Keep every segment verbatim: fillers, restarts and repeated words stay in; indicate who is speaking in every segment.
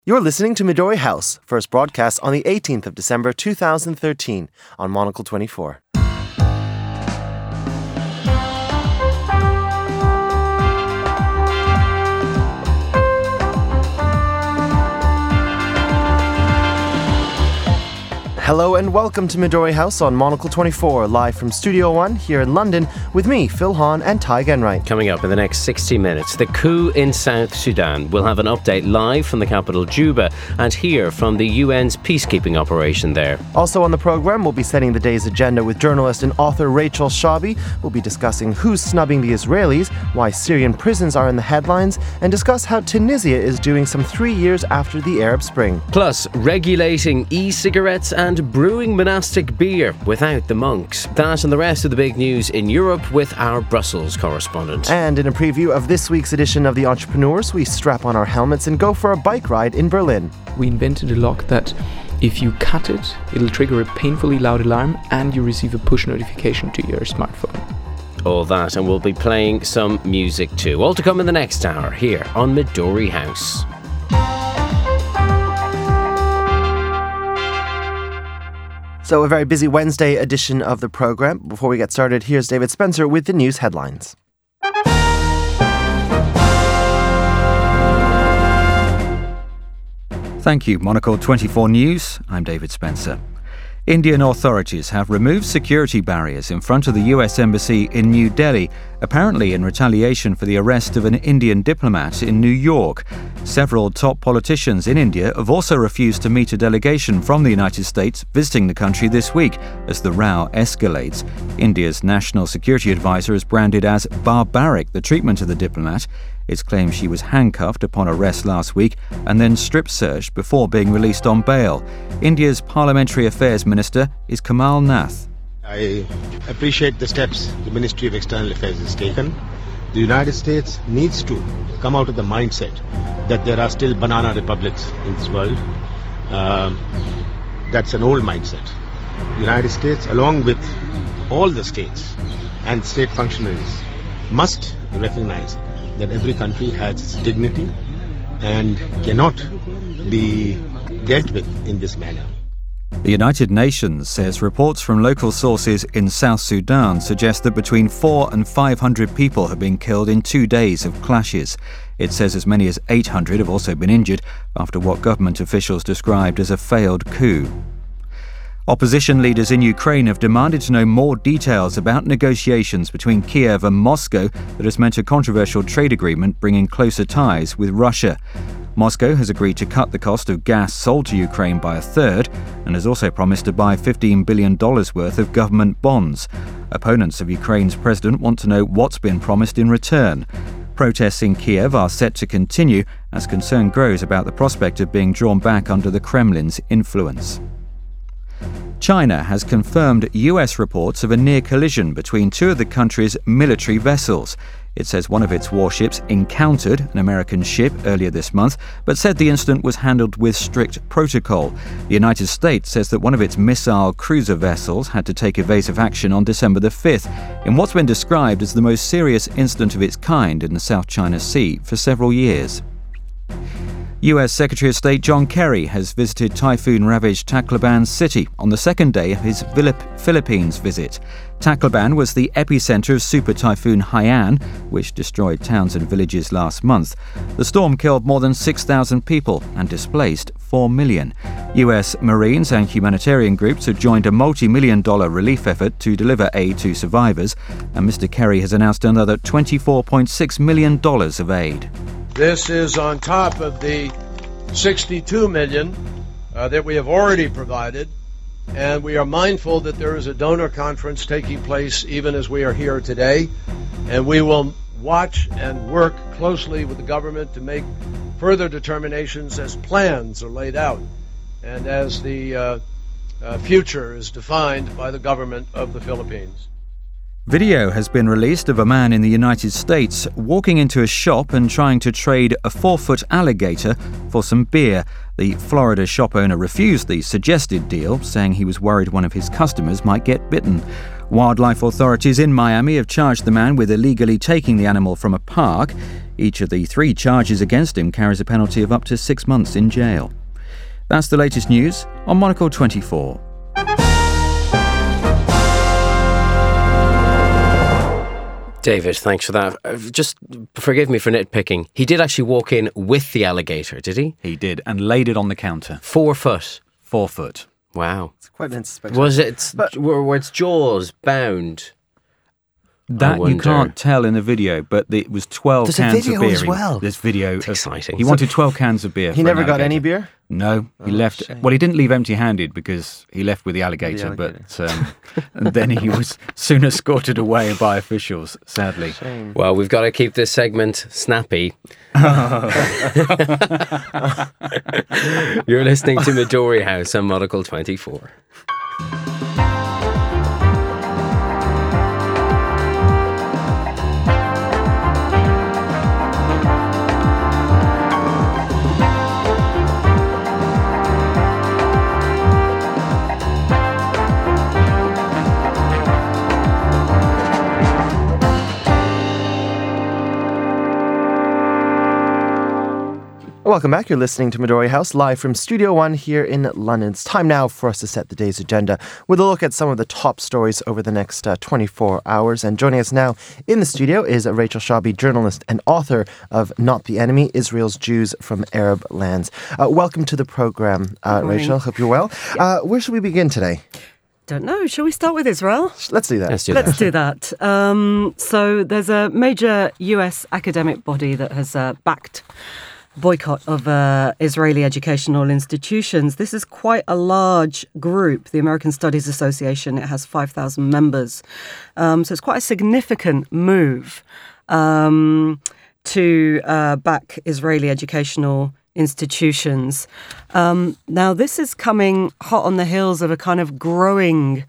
Speaker 1: You're listening to Midori House, first broadcast on the eighteenth of December two thousand thirteen on Monocle twenty-four. Hello and welcome to Midori House on Monocle twenty-four, live from Studio One here in London with me, Phil Hahn and Ty Genwright.
Speaker 2: Coming up in the next sixty minutes, the coup in South Sudan. We'll have an update live from the capital Juba and hear from the U N's peacekeeping operation there.
Speaker 1: Also on the programme, we'll be setting the day's agenda with journalist and author Rachel Shabi. We'll be discussing who's snubbing the Israelis, why Syrian prisons are in the headlines, and discuss how Tunisia is doing some three years after the Arab Spring.
Speaker 2: Plus, regulating e-cigarettes and brewing monastic beer without the monks. That and the rest of the big news in Europe with our Brussels correspondent.
Speaker 1: And in a preview of this week's edition of The Entrepreneurs, we strap on our helmets and go for a bike ride in Berlin.
Speaker 3: We invented a lock that if you cut it, it'll trigger a painfully loud alarm and you receive a push notification to your smartphone.
Speaker 2: All that, and we'll be playing some music too. All to come in the next hour here on Midori House.
Speaker 1: So a very busy Wednesday edition of the programme. Before we get started, here's David Spencer with the news headlines.
Speaker 4: Thank you, Monocle twenty-four News. I'm David Spencer. Indian authorities have removed security barriers in front of the U S Embassy in New Delhi, apparently in retaliation for the arrest of an Indian diplomat in New York. Several top politicians in India have also refused to meet a delegation from the United States visiting the country this week as the row escalates. India's national security advisor has branded as barbaric the treatment of the diplomat. It's claimed she was handcuffed upon arrest last week and then strip-searched before being released on bail. India's Parliamentary Affairs Minister is Kamal Nath.
Speaker 5: I appreciate the steps the Ministry of External Affairs has taken. The United States needs to come out of the mindset that there are still banana republics in this world. Um, that's an old mindset. The United States, along with all the states and state functionaries, must recognize that every country has its dignity and cannot be dealt with in this manner.
Speaker 4: The United Nations says reports from local sources in South Sudan suggest that between four and five hundred people have been killed in two days of clashes. It says as many as eight hundred have also been injured after what government officials described as a failed coup. Opposition leaders in Ukraine have demanded to know more details about negotiations between Kiev and Moscow that has meant a controversial trade agreement bringing closer ties with Russia. Moscow has agreed to cut the cost of gas sold to Ukraine by a third and has also promised to buy fifteen billion dollars worth of government bonds. Opponents of Ukraine's president want to know what's been promised in return. Protests in Kiev are set to continue as concern grows about the prospect of being drawn back under the Kremlin's influence. China has confirmed U S reports of a near collision between two of the country's military vessels. It says one of its warships encountered an American ship earlier this month, but said the incident was handled with strict protocol. The United States says that one of its missile cruiser vessels had to take evasive action on December the fifth, in what's been described as the most serious incident of its kind in the South China Sea for several years. U S Secretary of State John Kerry has visited typhoon-ravaged Tacloban City on the second day of his Philippines visit. Tacloban was the epicenter of Super Typhoon Haiyan, which destroyed towns and villages last month. The storm killed more than six thousand people and displaced four million. U S Marines and humanitarian groups have joined a multi-million dollar relief effort to deliver aid to survivors, and Mister Kerry has announced another twenty-four point six million dollars of aid.
Speaker 6: This is on top of the sixty-two million dollars uh, that we have already provided, and we are mindful that there is a donor conference taking place even as we are here today, and we will watch and work closely with the government to make further determinations as plans are laid out and as the uh, uh, future is defined by the government of the Philippines.
Speaker 4: Video has been released of a man in the United States walking into a shop and trying to trade a four-foot alligator for some beer. The Florida shop owner refused the suggested deal, saying he was worried one of his customers might get bitten. Wildlife authorities in Miami have charged the man with illegally taking the animal from a park. Each of the three charges against him carries a penalty of up to six months in jail. That's the latest news on Monocle twenty-four.
Speaker 2: David, thanks for that. Uh, Just forgive me for nitpicking. He did actually walk in with the alligator, did he?
Speaker 4: He did, and laid it on the counter.
Speaker 2: Four foot.
Speaker 4: Four foot.
Speaker 2: Wow.
Speaker 1: It's quite an spectacular.
Speaker 2: Was it
Speaker 1: But-
Speaker 2: were, were its jaws bound?
Speaker 4: That you
Speaker 2: wonder.
Speaker 4: can't tell in the video, but it was twelve
Speaker 1: There's a
Speaker 4: cans
Speaker 1: video
Speaker 4: of beer.
Speaker 1: as well.
Speaker 4: This video.
Speaker 2: It's
Speaker 4: of-
Speaker 2: exciting.
Speaker 4: He
Speaker 2: So-
Speaker 4: wanted twelve cans of beer.
Speaker 1: He
Speaker 4: for
Speaker 1: never
Speaker 4: an
Speaker 1: got any
Speaker 4: alligator.
Speaker 1: beer?
Speaker 4: No, he
Speaker 1: Oh,
Speaker 4: left.
Speaker 1: shame.
Speaker 4: Well, he didn't leave empty-handed because he left with the alligator,
Speaker 1: alligator.
Speaker 4: but um, and then he was soon escorted away by officials. Sadly,
Speaker 1: Shame.
Speaker 2: Well, we've got to keep this segment snappy. You're listening to Midori House on Monocle twenty-four.
Speaker 1: Welcome back. You're listening to Midori House live from Studio One here in London. It's time now for us to set the day's agenda with a look at some of the top stories over the next uh, twenty-four hours. And joining us now in the studio is Rachel Shabi, journalist and author of Not the Enemy, Israel's Jews from Arab Lands. Uh, welcome to the program, uh,
Speaker 7: Good morning.
Speaker 1: Rachel. Hope you're well. Uh, where should we begin today?
Speaker 7: Don't know. Shall we start with Israel?
Speaker 1: Let's do that.
Speaker 2: Let's do
Speaker 7: Let's
Speaker 2: that.
Speaker 7: do that. Um, so there's a major U S academic body that has uh, backed boycott of uh, Israeli educational institutions. This is quite a large group, the American Studies Association. It has five thousand members. Um, so it's quite a significant move um, to uh, back Israeli educational institutions. Um, now, this is coming hot on the heels of a kind of growing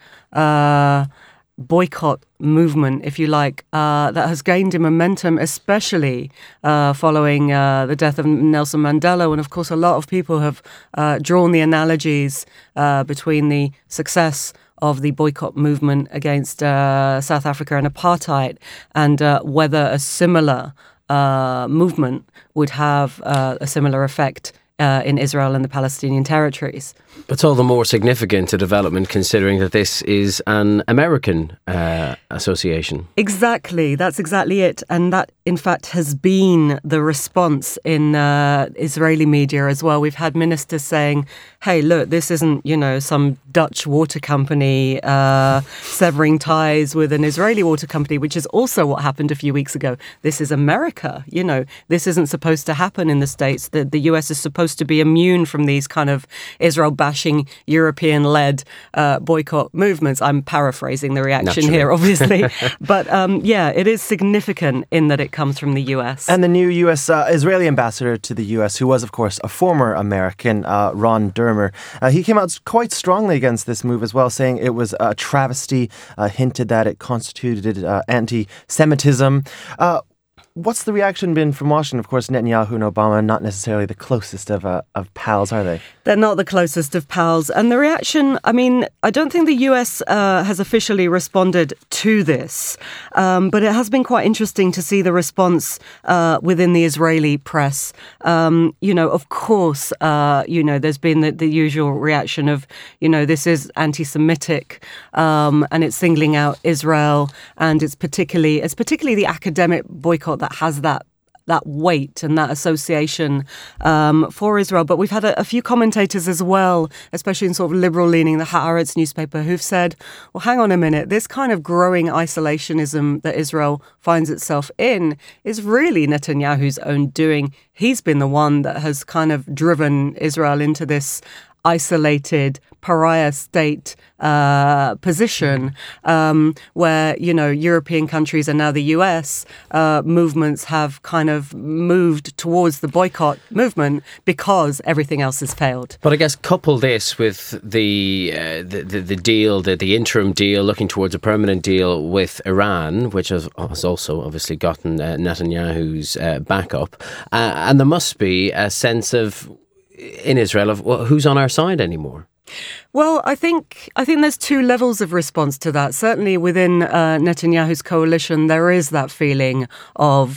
Speaker 7: uh, boycott movement, if you like, uh, that has gained in momentum, especially uh, following uh, the death of Nelson Mandela. And of course, a lot of people have uh, drawn the analogies uh, between the success of the boycott movement against uh, South Africa and apartheid and uh, whether a similar uh, movement would have uh, a similar effect uh, in Israel and the Palestinian territories.
Speaker 2: It's all the more significant a development considering that this is an American uh, association.
Speaker 7: Exactly, that's exactly it. And that, in fact, has been the response in uh, Israeli media as well. We've had ministers saying, hey, look, this isn't, you know, some Dutch water company uh, severing ties with an Israeli water company, which is also what happened a few weeks ago. This is America. You know, this isn't supposed to happen in the States. The, the U S is supposed to be immune from these kind of Israel-bashing, European-led uh, boycott movements. I'm paraphrasing the reaction
Speaker 2: Naturally.
Speaker 7: here, obviously. But um, yeah, it is significant in that it comes from the U S.
Speaker 1: And the new U S uh, Israeli ambassador to the U S, who was, of course, a former American, uh, Ron Dermer, uh, he came out quite strongly against this move as well, saying it was a travesty, uh, hinted that it constituted uh, anti-Semitism. Uh, What's the reaction been from Washington? Of course, Netanyahu and Obama are not necessarily the closest of uh, of pals, are they?
Speaker 7: They're not the closest of pals. And the reaction, I mean, I don't think the U S uh, has officially responded to this, um, but it has been quite interesting to see the response uh, within the Israeli press. Um, you know, of course, uh, you know, there's been the, the usual reaction of, you know, this is anti-Semitic um, and it's singling out Israel, and it's particularly, it's particularly the academic boycott that has that that weight and that association um, for Israel. But we've had a, a few commentators as well, especially in sort of liberal-leaning, the Haaretz newspaper, who've said, well, hang on a minute, this kind of growing isolationism that Israel finds itself in is really Netanyahu's own doing. He's been the one that has kind of driven Israel into this isolated pariah state uh, position um, where, you know, European countries and now the U S uh, movements have kind of moved towards the boycott movement because everything else has failed.
Speaker 2: But I guess couple this with the uh, the, the, the deal, the, the interim deal, looking towards a permanent deal with Iran, which has, has also obviously gotten uh, Netanyahu's uh, backup. Uh, and there must be a sense of in Israel of well, who's on our side anymore.
Speaker 7: Well, I think I think there's two levels of response to that. Certainly within uh, Netanyahu's coalition, there is that feeling of,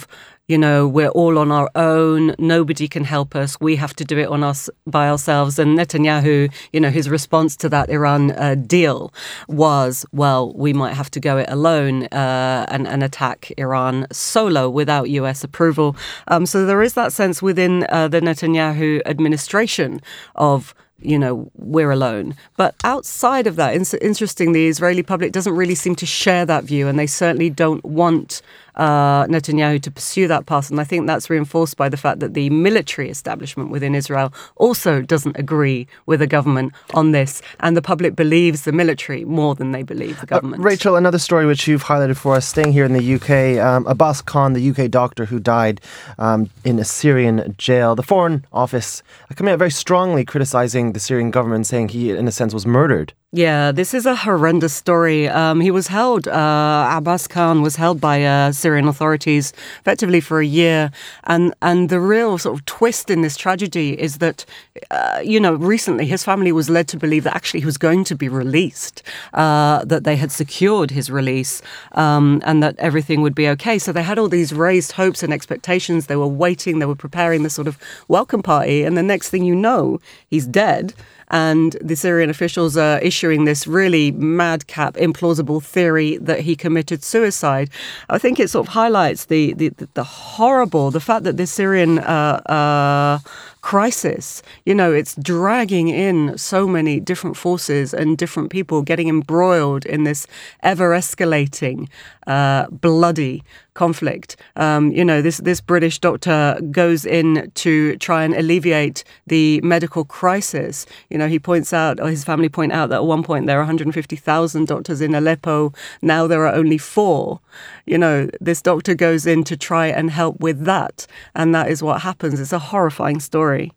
Speaker 7: you know, we're all on our own. Nobody can help us. We have to do it on us by ourselves. And Netanyahu, you know, his response to that Iran uh, deal was, well, we might have to go it alone uh, and, and attack Iran solo without U S approval. Um, so there is that sense within uh, the Netanyahu administration of, you know, we're alone. But outside of that, it's interesting, the Israeli public doesn't really seem to share that view, and they certainly don't want uh, Netanyahu to pursue that path. And I think that's reinforced by the fact that the military establishment within Israel also doesn't agree with the government on this. And the public believes the military more than they believe the government.
Speaker 1: Uh, Rachel, another story which you've highlighted for us, staying here in the U K, um, Abbas Khan, the U K doctor who died um, in a Syrian jail. The Foreign Office coming out very strongly criticising the Syrian government, saying he, in a sense, was murdered.
Speaker 7: Yeah, this is a horrendous story. Um, he was held, uh, Abbas Khan was held by uh, Syrian authorities effectively for a year. And, and the real sort of twist in this tragedy is that, uh, you know, recently his family was led to believe that actually he was going to be released, uh, that they had secured his release um, and that everything would be okay. So they had all these raised hopes and expectations. They were waiting, they were preparing this sort of welcome party. And the next thing you know, he's dead. And the Syrian officials are issuing this really madcap, implausible theory that he committed suicide. I think it sort of highlights the the, the horrible, the fact that the Syrian uh, uh, crisis, you know, it's dragging in so many different forces and different people getting embroiled in this ever-escalating, uh, bloody conflict. Um, you know, this, this British doctor goes in to try and alleviate the medical crisis. You know, he points out, or his family point out, that at one point there are one hundred fifty thousand doctors in Aleppo. Now there are only four. You know, this doctor goes in to try and help with that. And that is what happens. It's a horrifying story.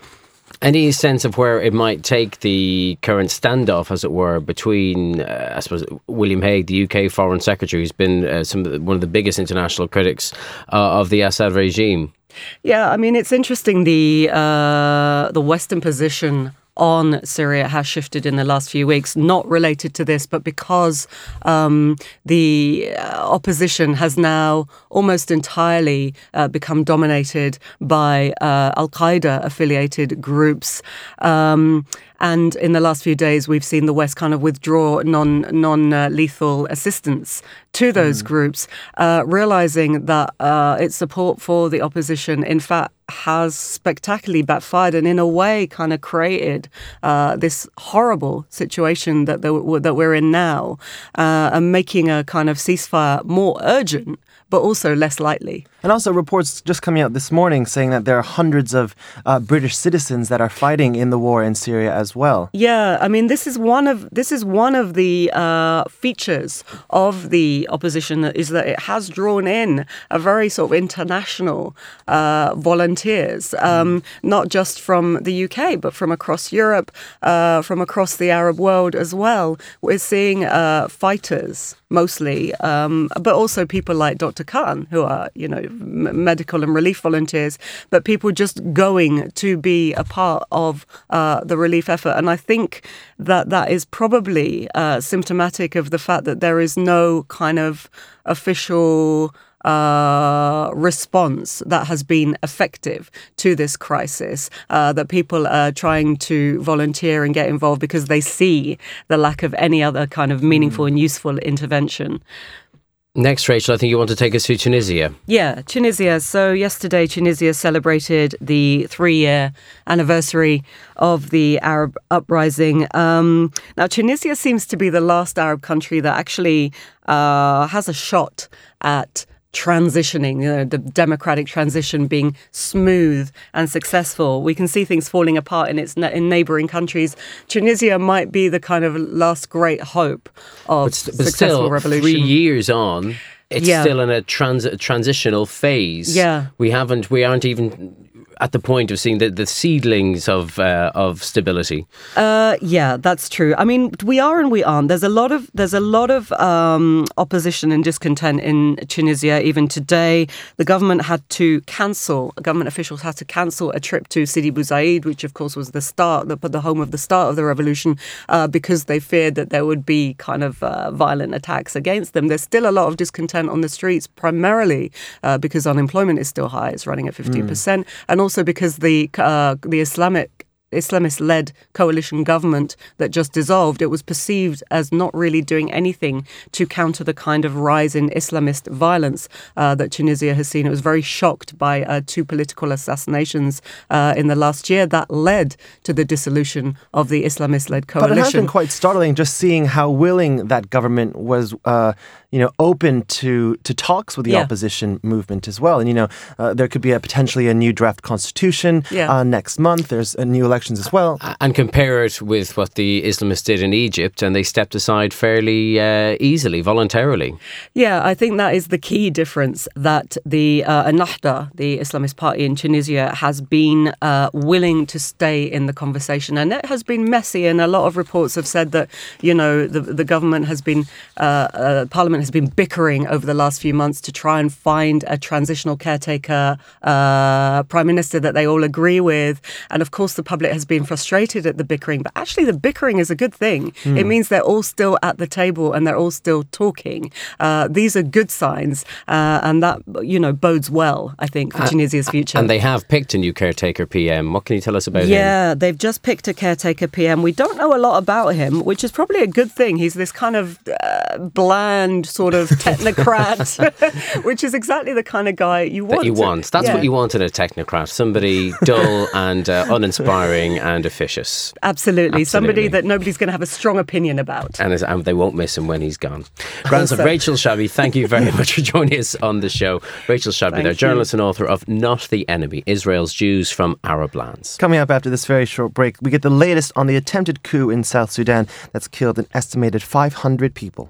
Speaker 2: Any sense of where it might take the current standoff, as it were, between, uh, I suppose, William Hague, the U K Foreign Secretary, who's been uh, some of the, one of the biggest international critics uh, of the Assad regime?
Speaker 7: Yeah, I mean, it's interesting. The uh, the Western position on Syria has shifted in the last few weeks, not related to this, but because um, the opposition has now almost entirely uh, become dominated by uh, Al-Qaeda affiliated groups. Um, And in the last few days, we've seen the West kind of withdraw non, non-lethal uh, assistance to those mm. groups, uh, realizing that uh, its support for the opposition, in fact, has spectacularly backfired and in a way kind of created uh, this horrible situation that, the, that we're in now, uh, and making a kind of ceasefire more urgent, but also less likely.
Speaker 1: And also reports just coming out this morning saying that there are hundreds of uh, British citizens that are fighting in the war in Syria as well.
Speaker 7: Yeah, I mean, this is one of this is one of the uh, features of the opposition, is that it has drawn in a very sort of international uh, volunteers, um, mm. not just from the U K, but from across Europe, uh, from across the Arab world as well. We're seeing uh, fighters mostly, um, but also people like Doctor Khan, who are, you know, m- medical and relief volunteers, but people just going to be a part of uh, the relief effort. And I think that that is probably uh, symptomatic of the fact that there is no kind of official Uh, response that has been effective to this crisis, uh, that people are trying to volunteer and get involved because they see the lack of any other kind of meaningful mm. and useful intervention.
Speaker 2: Next, Rachel, I think you want to take us to Tunisia.
Speaker 7: Yeah, Tunisia. So yesterday, Tunisia celebrated the three-year anniversary of the Arab uprising. Um, now, Tunisia seems to be the last Arab country that actually uh, has a shot at transitioning, you know, the democratic transition being smooth and successful. We can see things falling apart in its in neighbouring countries. Tunisia might be the kind of last great hope of
Speaker 2: but, st- but
Speaker 7: successful
Speaker 2: still,
Speaker 7: revolution.
Speaker 2: Three years on, it's
Speaker 7: yeah.
Speaker 2: still in a trans- transitional phase.
Speaker 7: Yeah,
Speaker 2: we haven't, we aren't even at the point of seeing the, the seedlings of uh, of stability.
Speaker 7: Uh, yeah, that's true. I mean, we are and we aren't. There's a lot of there's a lot of um, opposition and discontent in Tunisia. Even today, the government had to cancel. Government officials had to cancel a trip to Sidi Bouzid, which of course was the start, the, the home of the start of the revolution, uh, because they feared that there would be kind of uh, violent attacks against them. There's still a lot of discontent on the streets, primarily uh, because unemployment is still high. It's running at fifteen percent, mm. and also because the uh, the Islamic Islamist-led coalition government that just dissolved, it was perceived as not really doing anything to counter the kind of rise in Islamist violence uh, that Tunisia has seen. It was very shocked by uh, two political assassinations uh, in the last year that led to the dissolution of the Islamist-led coalition.
Speaker 1: But it has been quite startling just seeing how willing that government was uh, you know, open to, to talks with the yeah. opposition movement as well. And, you know, uh, there could be a potentially a new draft constitution yeah. uh, next month. There's a new elections as well.
Speaker 2: And compare it with what the Islamists did in Egypt, and they stepped aside fairly uh, easily, voluntarily.
Speaker 7: Yeah, I think that is the key difference, that the uh, Ennahda, the Islamist party in Tunisia, has been uh, willing to stay in the conversation. And it has been messy, and a lot of reports have said that, you know, the, the government has been, uh, uh, Parliament has been bickering over the last few months to try and find a transitional caretaker uh, prime minister that they all agree with. And of course, the public has been frustrated at the bickering, but actually the bickering is a good thing. Mm. It means they're all still at the table and they're all still talking. Uh, these are good signs, uh, and that, you know, bodes well, I think, for uh, Tunisia's future.
Speaker 2: And they have picked a new caretaker P M. What can you tell us about
Speaker 7: yeah,
Speaker 2: him?
Speaker 7: Yeah, they've just picked a caretaker P M. We don't know a lot about him, which is probably a good thing. He's this kind of uh, bland sort of technocrat, which is exactly the kind of guy you want.
Speaker 2: That you want. That's yeah. what you want in a technocrat. Somebody dull and uh, uninspiring and officious.
Speaker 7: Absolutely. Absolutely. Somebody that nobody's going to have a strong opinion about.
Speaker 2: And, and they won't miss him when he's gone. Grandson, Rachel Shabi, thank you very much for joining us on the show. Rachel Shabi, there, journalist and author of Not the Enemy, Israel's Jews from Arab Lands.
Speaker 1: Coming up after this very short break, we get the latest on the attempted coup in South Sudan that's killed an estimated five hundred people.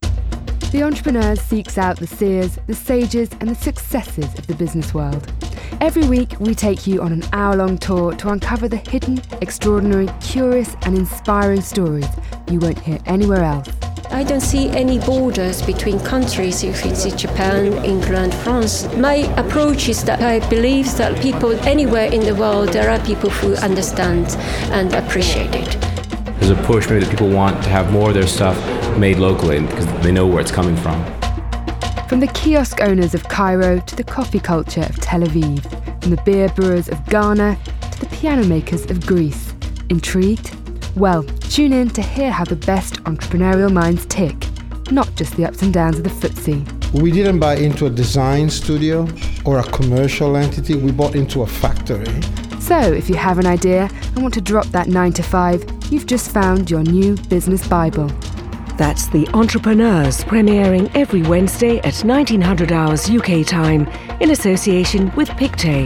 Speaker 8: The Entrepreneurs seeks out the seers, the sages and the successes of the business world. Every week we take you on an hour-long tour to uncover the hidden, extraordinary, curious and inspiring stories you won't hear anywhere else.
Speaker 9: I don't see any borders between countries, if it's Japan, England, France. My approach is that I believe that people anywhere in the world, there are people who understand and appreciate it.
Speaker 10: There's a push maybe that people want to have more of their stuff made locally because they know where it's coming from.
Speaker 8: From the kiosk owners of Cairo to the coffee culture of Tel Aviv, from the beer brewers of Ghana to the piano makers of Greece. Intrigued? Well, tune in to hear how the best entrepreneurial minds tick, not just the ups and downs of the footsie.
Speaker 11: We didn't buy into a design studio or a commercial entity, we bought into a factory.
Speaker 8: So, if you have an idea and want to drop that nine to five, you've just found your new business Bible.
Speaker 12: That's The Entrepreneurs, premiering every Wednesday at nineteen hundred hours U K time, in association with Pictet.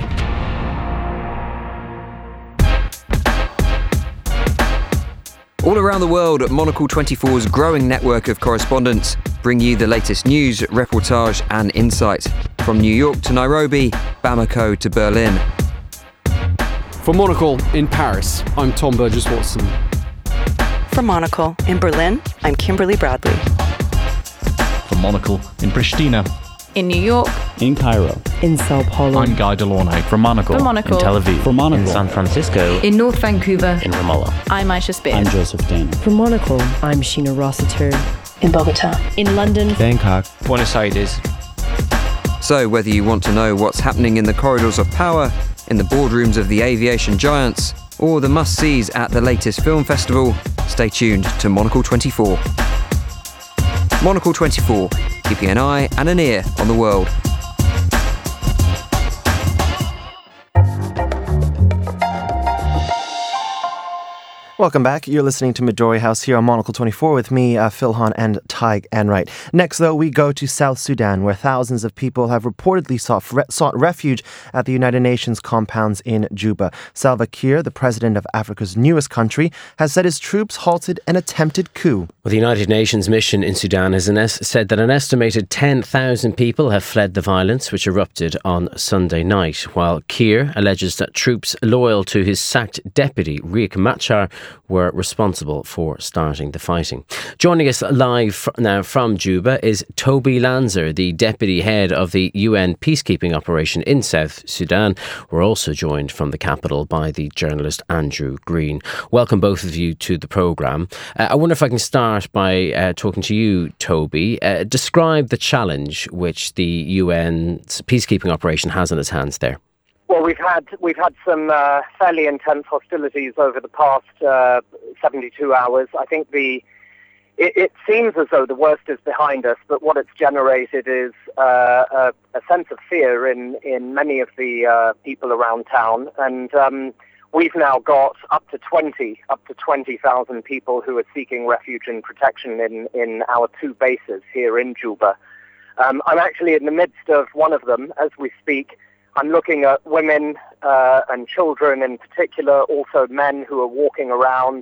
Speaker 13: All around the world, Monocle twenty-four's growing network of correspondents bring you the latest news, reportage and insight. From New York to Nairobi, Bamako to Berlin.
Speaker 14: For Monocle in Paris, I'm Tom Burgess-Watson.
Speaker 15: For Monocle in Berlin, I'm Kimberly Bradley.
Speaker 16: For Monocle in Pristina.
Speaker 15: In New York.
Speaker 16: In Cairo.
Speaker 17: In Sao Paulo.
Speaker 16: I'm Guy Delaunay.
Speaker 18: For Monocle.
Speaker 17: For Monocle.
Speaker 18: In Tel Aviv.
Speaker 16: For Monocle.
Speaker 18: In San Francisco.
Speaker 17: In North Vancouver.
Speaker 18: In Ramallah.
Speaker 15: I'm Aisha Spear.
Speaker 16: I'm Joseph Dana.
Speaker 17: For Monocle, I'm Sheena Rossiter.
Speaker 15: In Bogota.
Speaker 17: In London.
Speaker 16: Bangkok.
Speaker 18: Buenos Aires.
Speaker 13: So, whether you want to know what's happening in the corridors of power, in the boardrooms of the aviation giants, or the must-sees at the latest film festival, stay tuned to Monocle twenty-four. Monocle twenty-four, keeping an eye and an ear on the world.
Speaker 1: Welcome back. You're listening to Midori House here on Monocle twenty-four with me, uh, Phil Hahn and Tig Enright. Next, though, we go to South Sudan, where thousands of people have reportedly sought, re- sought refuge at the United Nations compounds in Juba. Salva Kiir, the president of Africa's newest country, has said his troops halted an attempted coup.
Speaker 2: Well, the United Nations mission in Sudan has an es- said that an estimated ten thousand people have fled the violence which erupted on Sunday night, while Kiir alleges that troops loyal to his sacked deputy, Riek Machar, were responsible for starting the fighting. Joining us live now from Juba is Toby Lanzer, the deputy head of the U N peacekeeping operation in South Sudan. We're also joined from the capital by the journalist Andrew Green. Welcome both of you to the programme. Uh, I wonder if I can start by uh, talking to you, Toby. Uh, describe the challenge which the U N's peacekeeping operation has on its hands there.
Speaker 19: Well, we've had we've had some uh, fairly intense hostilities over the past uh, seventy-two hours. I think the it, it seems as though the worst is behind us, but what it's generated is uh, a, a sense of fear in, in many of the uh, people around town, and um, we've now got up to twenty up to twenty thousand people who are seeking refuge and protection in in our two bases here in Juba. Um, I'm actually in the midst of one of them as we speak. I'm looking at women uh, and children in particular, also men who are walking around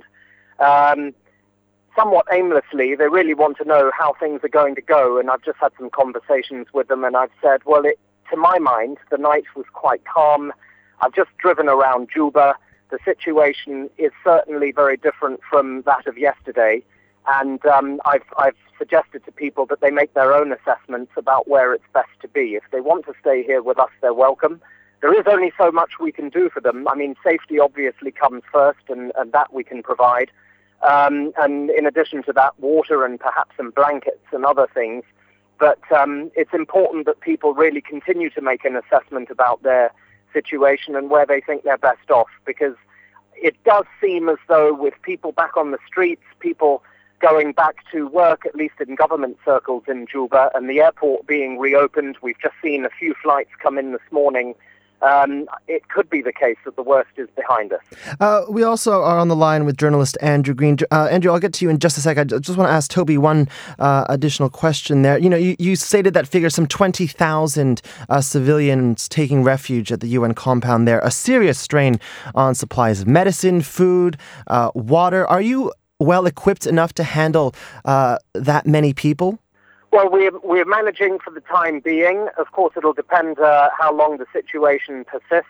Speaker 19: um, somewhat aimlessly. They really want to know how things are going to go, and I've just had some conversations with them, and I've said, well, it, to my mind, the night was quite calm. I've just driven around Juba. The situation is certainly very different from that of yesterday, and um, I've, I've suggested to people that they make their own assessments about where it's best to be. If they want to stay here with us, they're welcome. There is only so much we can do for them. I mean, safety obviously comes first, and, and that we can provide. Um, and in addition to that, water and perhaps some blankets and other things. But um, it's important that people really continue to make an assessment about their situation and where they think they're best off, because it does seem as though with people back on the streets, people going back to work, at least in government circles in Juba, and the airport being reopened. We've just seen a few flights come in this morning. Um, it could be the case that the worst is behind us.
Speaker 1: Uh, we also are on the line with journalist Andrew Green. Uh, Andrew, I'll get to you in just a sec. I just want to ask Toby one uh, additional question there. You know, you, you stated that figure, some twenty thousand uh, civilians taking refuge at the U N compound there, a serious strain on supplies of medicine, food, uh, water. Are you well equipped enough to handle uh, that many people?
Speaker 19: Well, we're, we're managing for the time being. Of course, it'll depend uh, how long the situation persists.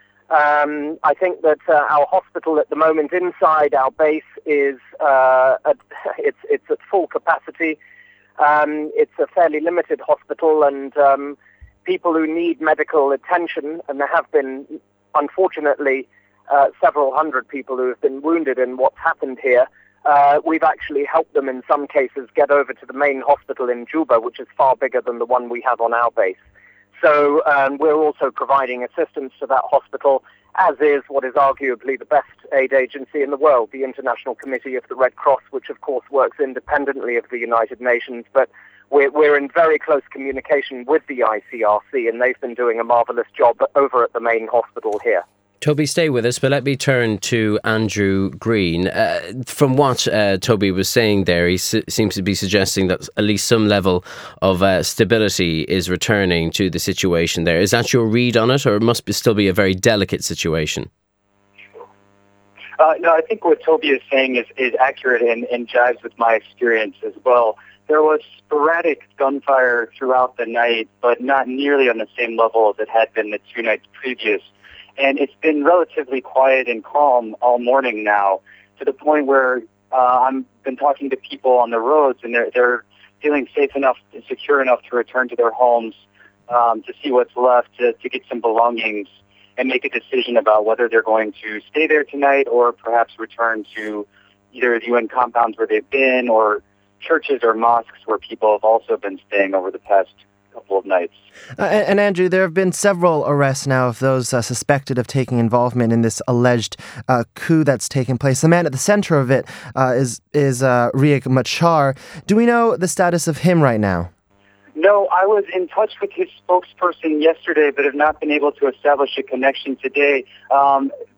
Speaker 19: Um, I think that uh, our hospital at the moment inside our base is uh, at, it's, it's at full capacity. Um, it's a fairly limited hospital, and um, people who need medical attention, and there have been, unfortunately, uh, several hundred people who have been wounded in what's happened here. Uh, we've actually helped them in some cases get over to the main hospital in Juba, which is far bigger than the one we have on our base. So um, we're also providing assistance to that hospital, as is what is arguably the best aid agency in the world, the International Committee of the Red Cross, which of course works independently of the United Nations. But we're, we're in very close communication with the I C R C, and they've been doing a marvellous job over at the main hospital here.
Speaker 2: Toby, stay with us, but let me turn to Andrew Green. Uh, from what uh, Toby was saying there, he s- seems to be suggesting that at least some level of uh, stability is returning to the situation there. Is that your read on it, or it must be, still be a very delicate situation?
Speaker 20: Uh, no, I think what Toby is saying is, is accurate and, and jives with my experience as well. There was sporadic gunfire throughout the night, but not nearly on the same level as it had been the two nights previous. And it's been relatively quiet and calm all morning now, to the point where uh, I've been talking to people on the roads, and they're, they're feeling safe enough and secure enough to return to their homes, um, to see what's left, to, to get some belongings, and make a decision about whether they're going to stay there tonight or perhaps return to either the U N compounds where they've been, or churches or mosques where people have also been staying over the past couple of nights.
Speaker 1: Uh, and, and Andrew, there have been several arrests now of those uh, suspected of taking involvement in this alleged uh, coup that's taken place. The man at the center of it uh, is is uh, Riek Machar. Do we know the status of him right now?
Speaker 20: No, I was in touch with his spokesperson yesterday, but have not been able to establish a connection today. Um,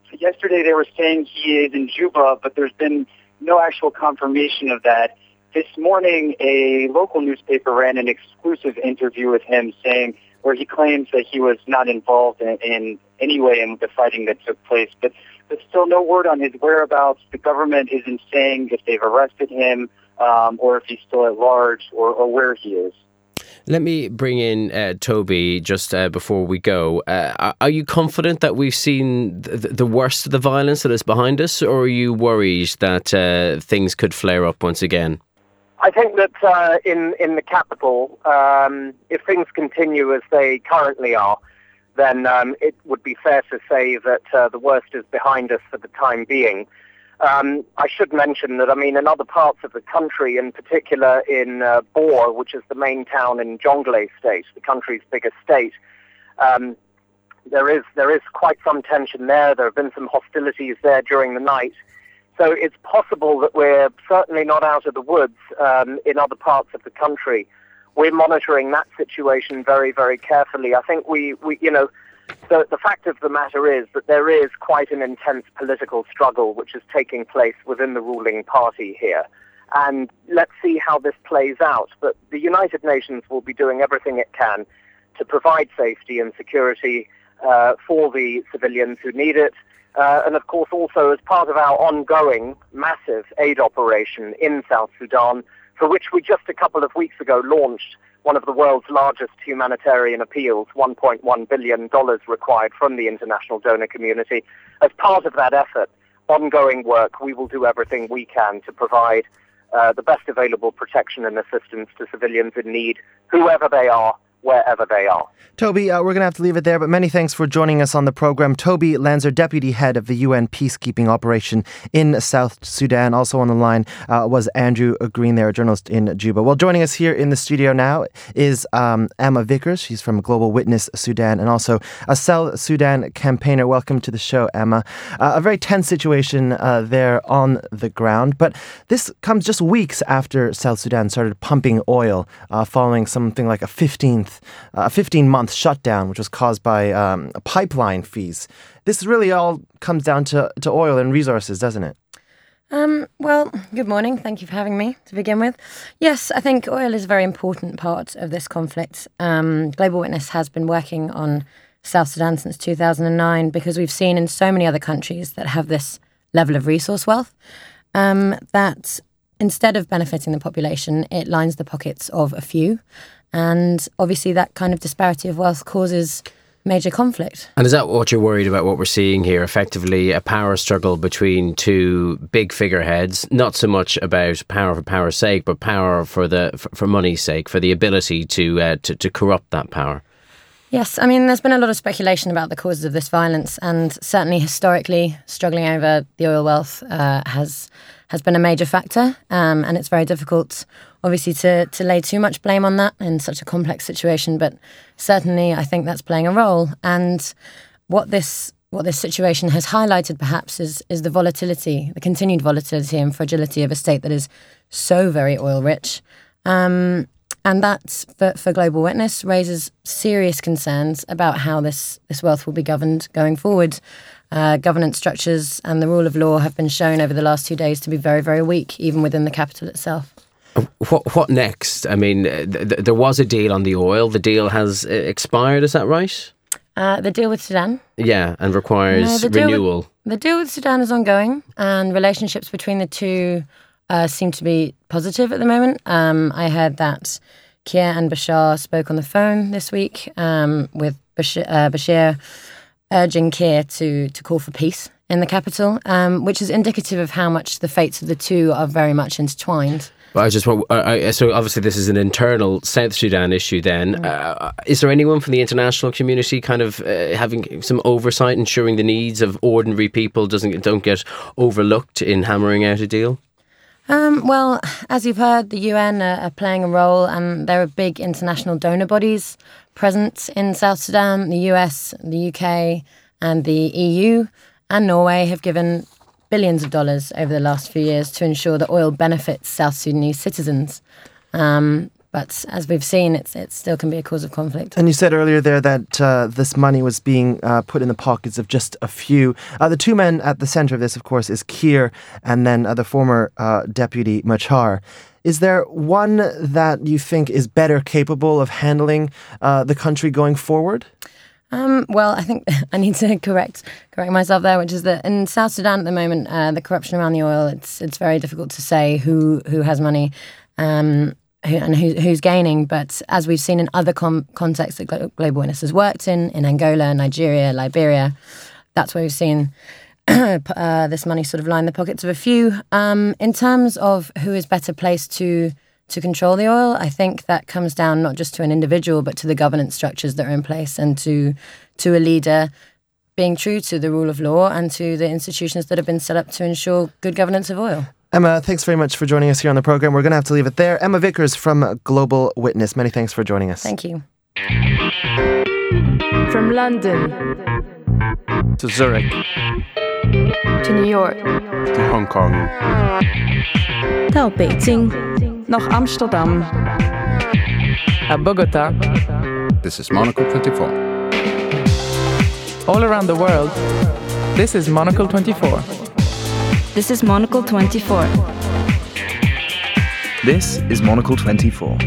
Speaker 20: Yesterday they were saying he is in Juba, but there's been no actual confirmation of that. This morning, a local newspaper ran an exclusive interview with him saying where he claims that he was not involved in, in any way in the fighting that took place. But there's still no word on his whereabouts. The government isn't saying if they've arrested him um, or if he's still at large or, or where he is.
Speaker 2: Let me bring in uh, Toby just uh, before we go. Uh, are you confident that we've seen the, the worst of the violence that is behind us, or are you worried that uh, things could flare up once again?
Speaker 19: I think that uh, in, in the capital, um, if things continue as they currently are, then um, it would be fair to say that uh, the worst is behind us for the time being. Um, I should mention that, I mean, in other parts of the country, in particular in uh, Bor, which is the main town in Jonglei State, the country's biggest state, um, there is there is quite some tension there. There have been some hostilities there during the night. So it's possible that we're certainly not out of the woods um, in other parts of the country. We're monitoring that situation very, very carefully. I think we, we you know, the, the fact of the matter is that there is quite an intense political struggle which is taking place within the ruling party here. And let's see how this plays out. But the United Nations will be doing everything it can to provide safety and security uh, for the civilians who need it. Uh, and, of course, also as part of our ongoing massive aid operation in South Sudan, for which we just a couple of weeks ago launched one of the world's largest humanitarian appeals, one point one billion dollars required from the international donor community. As part of that effort, ongoing work, we will do everything we can to provide uh, the best available protection and assistance to civilians in need, whoever they are, wherever they are.
Speaker 1: Toby, uh, we're going to have to leave it there, but many thanks for joining us on the program. Toby Lanzer, Deputy Head of the U N Peacekeeping Operation in South Sudan. Also on the line uh, was Andrew Green there, a journalist in Juba. Well, joining us here in the studio now is um, Emma Vickers. She's from Global Witness Sudan, and also a South Sudan campaigner. Welcome to the show, Emma. Uh, a very tense situation uh, there on the ground, but this comes just weeks after South Sudan started pumping oil uh, following something like a fifteenth a fifteen-month shutdown, which was caused by um, pipeline fees. This really all comes down to, to oil and resources, doesn't it?
Speaker 21: Um, well, good morning. Thank you for having me to begin with. Yes, I think oil is a very important part of this conflict. Um, Global Witness has been working on South Sudan since two thousand nine because we've seen in so many other countries that have this level of resource wealth um, that instead of benefiting the population, it lines the pockets of a few. And obviously that kind of disparity of wealth causes major conflict.
Speaker 2: And is that what you're worried about, what we're seeing here? Effectively a power struggle between two big figureheads, not so much about power for power's sake, but power for the for, for money's sake, for the ability to, uh, to to corrupt that power.
Speaker 21: Yes, I mean, there's been a lot of speculation about the causes of this violence, and certainly historically struggling over the oil wealth uh, has has been a major factor, um, and it's very difficult, obviously, to, to lay too much blame on that in such a complex situation, but certainly I think that's playing a role. And what this what this situation has highlighted, perhaps, is is the volatility, the continued volatility and fragility of a state that is so very oil-rich. Um, and that, for, for Global Witness, raises serious concerns about how this, this wealth will be governed going forward. Uh, governance structures and the rule of law have been shown over the last two days to be very, very weak, even within the capital itself.
Speaker 2: What what next? I mean, th- th- there was a deal on the oil. The deal has uh, expired, is that right?
Speaker 21: Uh, the deal with Sudan?
Speaker 2: Yeah, and requires
Speaker 21: no, the
Speaker 2: renewal.
Speaker 21: Deal with, the deal with Sudan is ongoing, and relationships between the two uh, seem to be positive at the moment. Um, I heard that Kiir and Bashar spoke on the phone this week um, with Bashir, uh, Bashir urging Kiir to, to call for peace in the capital, um, which is indicative of how much the fates of the two are very much intertwined.
Speaker 2: Well, I just want, uh, I, so obviously this is an internal South Sudan issue then. Mm. Uh, is there anyone from the international community kind of uh, having some oversight, ensuring the needs of ordinary people doesn't don't get overlooked in hammering out a deal?
Speaker 21: Um, well, as you've heard, the U N are, are playing a role, and there are big international donor bodies present in South Sudan. The U S, the U K and the E U and Norway have given billions of dollars over the last few years to ensure that oil benefits South Sudanese citizens. Um, But as we've seen, it's, it still can be a cause of conflict.
Speaker 1: And you said earlier there that uh, this money was being uh, put in the pockets of just a few. Uh, the two men at the center of this, of course, is Keir and then uh, the former uh, deputy Machar. Is there one that you think is better capable of handling uh, the country going forward?
Speaker 21: Um, well, I think I need to correct correct myself there, which is that in South Sudan at the moment, uh, the corruption around the oil, it's it's very difficult to say who who has money um, who, and who, who's gaining. But as we've seen in other com- contexts that Glo- Global Witness has worked in, in Angola, Nigeria, Liberia, that's where we've seen uh, this money sort of line the pockets of a few. Um, in terms of who is better placed to to control the oil, I think that comes down not just to an individual, but to the governance structures that are in place and to to a leader being true to the rule of law and to the institutions that have been set up to ensure good governance of oil.
Speaker 1: Emma, thanks very much for joining us here on the program. We're going to have to leave it there. Emma Vickers from Global Witness, many thanks for joining us.
Speaker 21: Thank you.
Speaker 8: From London
Speaker 3: to Zurich
Speaker 8: to New York
Speaker 3: to Hong Kong
Speaker 22: 到北京 nach Amsterdam
Speaker 23: at Bogota.
Speaker 3: This is Monocle twenty-four.
Speaker 23: All around the world, this is Monocle twenty-four.
Speaker 22: This is Monocle twenty-four.
Speaker 24: This is Monocle twenty-four.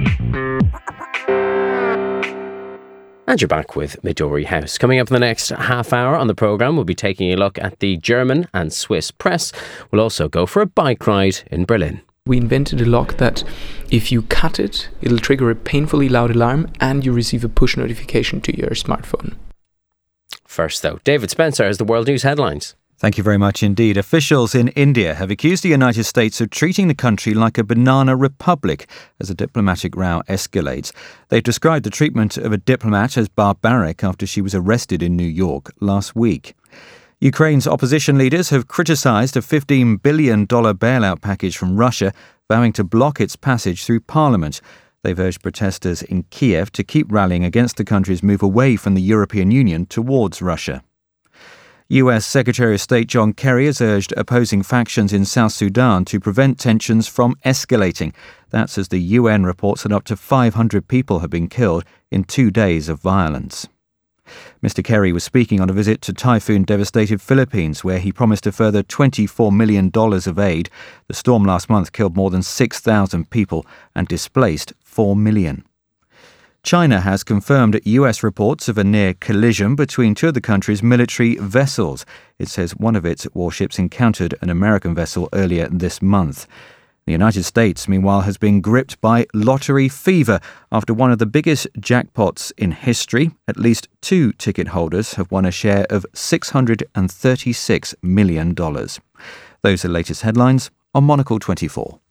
Speaker 2: And you're back with Midori House. Coming up in the next half hour on the programme, we'll be taking a look at the German and Swiss press. We'll also go for a bike ride in Berlin.
Speaker 25: We invented a lock that if you cut it, it'll trigger a painfully loud alarm and you receive a push notification to your smartphone.
Speaker 2: First, though, David Spencer has the World News headlines.
Speaker 4: Thank you very much indeed. Officials in India have accused the United States of treating the country like a banana republic as a diplomatic row escalates. They've described the treatment of a diplomat as barbaric after she was arrested in New York last week. Ukraine's opposition leaders have criticised a fifteen billion dollars bailout package from Russia, vowing to block its passage through parliament. They've urged protesters in Kiev to keep rallying against the country's move away from the European Union towards Russia. U S Secretary of State John Kerry has urged opposing factions in South Sudan to prevent tensions from escalating. That's as the U N reports that up to five hundred people have been killed in two days of violence. Mister Kerry was speaking on a visit to typhoon-devastated Philippines, where he promised a further twenty-four million dollars of aid. The storm last month killed more than six thousand people and displaced four million. China has confirmed U S reports of a near collision between two of the country's military vessels. It says one of its warships encountered an American vessel earlier this month. The United States, meanwhile, has been gripped by lottery fever after one of the biggest jackpots in history. At least two ticket holders have won a share of six hundred thirty-six million dollars. Those are the latest headlines on Monocle twenty-four.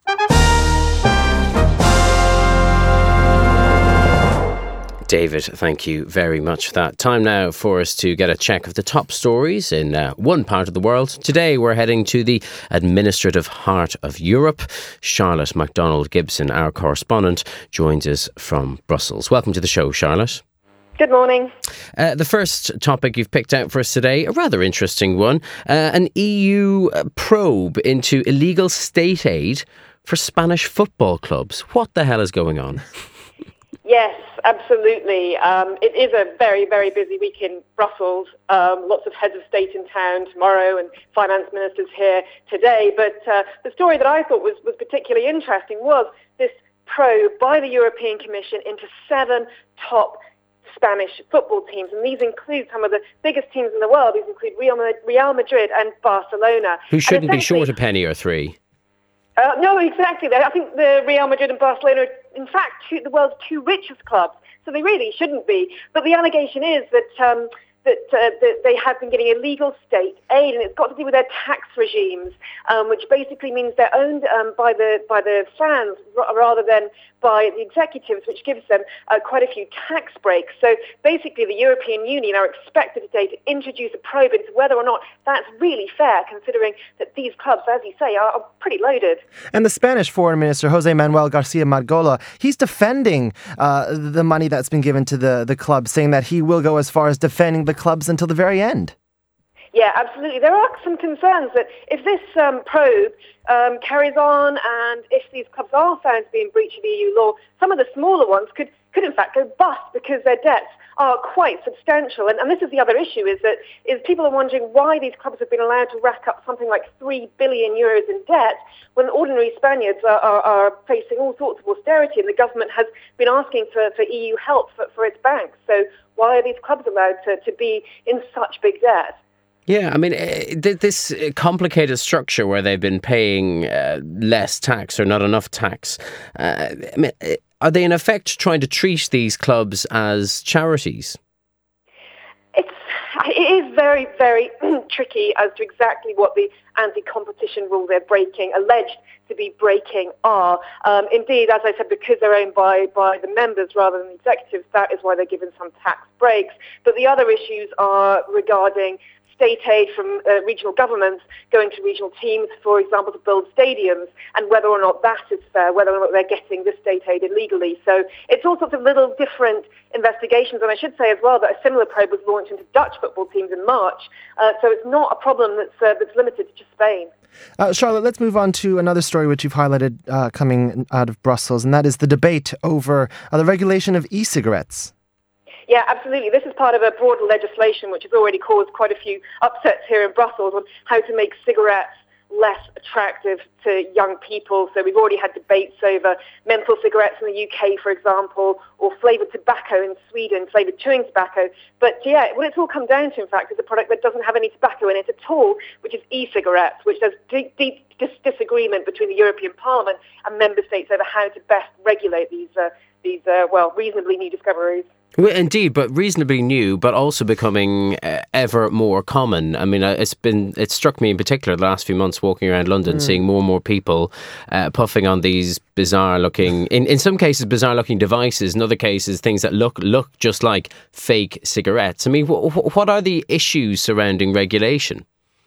Speaker 2: David, thank you very much for that. Time now for us to get a check of the top stories in uh, one part of the world. Today we're heading to the administrative heart of Europe. Charlotte MacDonald-Gibson, our correspondent, joins us from Brussels. Welcome to the show, Charlotte.
Speaker 26: Good morning.
Speaker 2: Uh, the first topic you've picked out for us today, a rather interesting one, uh, an E U probe into illegal state aid for Spanish football clubs. What the hell is going on?
Speaker 26: Yes, absolutely. Um, it is a very, very busy week in Brussels. Um, lots of heads of state in town tomorrow and finance ministers here today. But uh, the story that I thought was, was particularly interesting was this probe by the European Commission into seven top Spanish football teams. And these include some of the biggest teams in the world. These include Real, Real Madrid and Barcelona.
Speaker 2: Who shouldn't be short a penny or three.
Speaker 26: Uh, no, exactly. I think the Real Madrid and Barcelona are, in fact, two, the world's two richest clubs, so they really shouldn't be. But the allegation is that um, that, uh, that they have been getting illegal state aid, and it's got to do with their tax regimes, um, which basically means they're owned um, by the by the fans r- rather than by the executives, which gives them uh, quite a few tax breaks. So basically the European Union are expected today to introduce a probe into whether or not that's really fair, considering that these clubs, as you say, are, are pretty loaded.
Speaker 1: And the Spanish Foreign Minister, Jose Manuel Garcia Margolla, he's defending uh, the money that's been given to the, the clubs, saying that he will go as far as defending the clubs until the very end.
Speaker 26: Yeah, absolutely. There are some concerns that if this um, probe um, carries on and if these clubs are found to be in breach of E U law, some of the smaller ones could, could in fact go bust because their debts are quite substantial. And, and this is the other issue, is that is people are wondering why these clubs have been allowed to rack up something like three billion euros in debt when ordinary Spaniards are, are, are facing all sorts of austerity and the government has been asking for, for E U help for, for its banks. So why are these clubs allowed to, to be in such big debt?
Speaker 2: Yeah, I mean, this complicated structure where they've been paying uh, less tax or not enough tax, uh, I mean, are they in effect trying to treat these clubs as charities?
Speaker 26: It's, it is very, very tricky as to exactly what the anti-competition rule they're breaking, alleged to be breaking, are. Um, indeed, as I said, because they're owned by, by the members rather than the executives, that is why they're given some tax breaks. But the other issues are regarding state aid from uh, regional governments going to regional teams, for example, to build stadiums, and whether or not that is fair, whether or not they're getting this state aid illegally. So it's all sorts of little different investigations. And I should say as well that a similar probe was launched into Dutch football teams in March. Uh, so it's not a problem that's, uh, that's limited to just Spain.
Speaker 1: Uh, Charlotte, let's move on to another story which you've highlighted uh, coming out of Brussels, and that is the debate over uh, the regulation of e-cigarettes.
Speaker 26: Yeah, absolutely. This is part of a broader legislation which has already caused quite a few upsets here in Brussels on how to make cigarettes less attractive to young people. So we've already had debates over menthol cigarettes in the U K, for example, or flavoured tobacco in Sweden, flavoured chewing tobacco. But yeah, what it's all come down to, in fact, is a product that doesn't have any tobacco in it at all, which is e-cigarettes, which there's deep, deep dis- disagreement between the European Parliament and member states over how to best regulate these, uh, these uh, well, reasonably new discoveries.
Speaker 2: Well, indeed, but reasonably new, but also becoming uh, ever more common. I mean, uh, it's been it struck me in particular the last few months walking around London, mm. seeing more and more people uh, puffing on these bizarre-looking, in, in some cases, bizarre-looking devices, in other cases, things that look look just like fake cigarettes. I mean, wh- what are the issues surrounding regulation?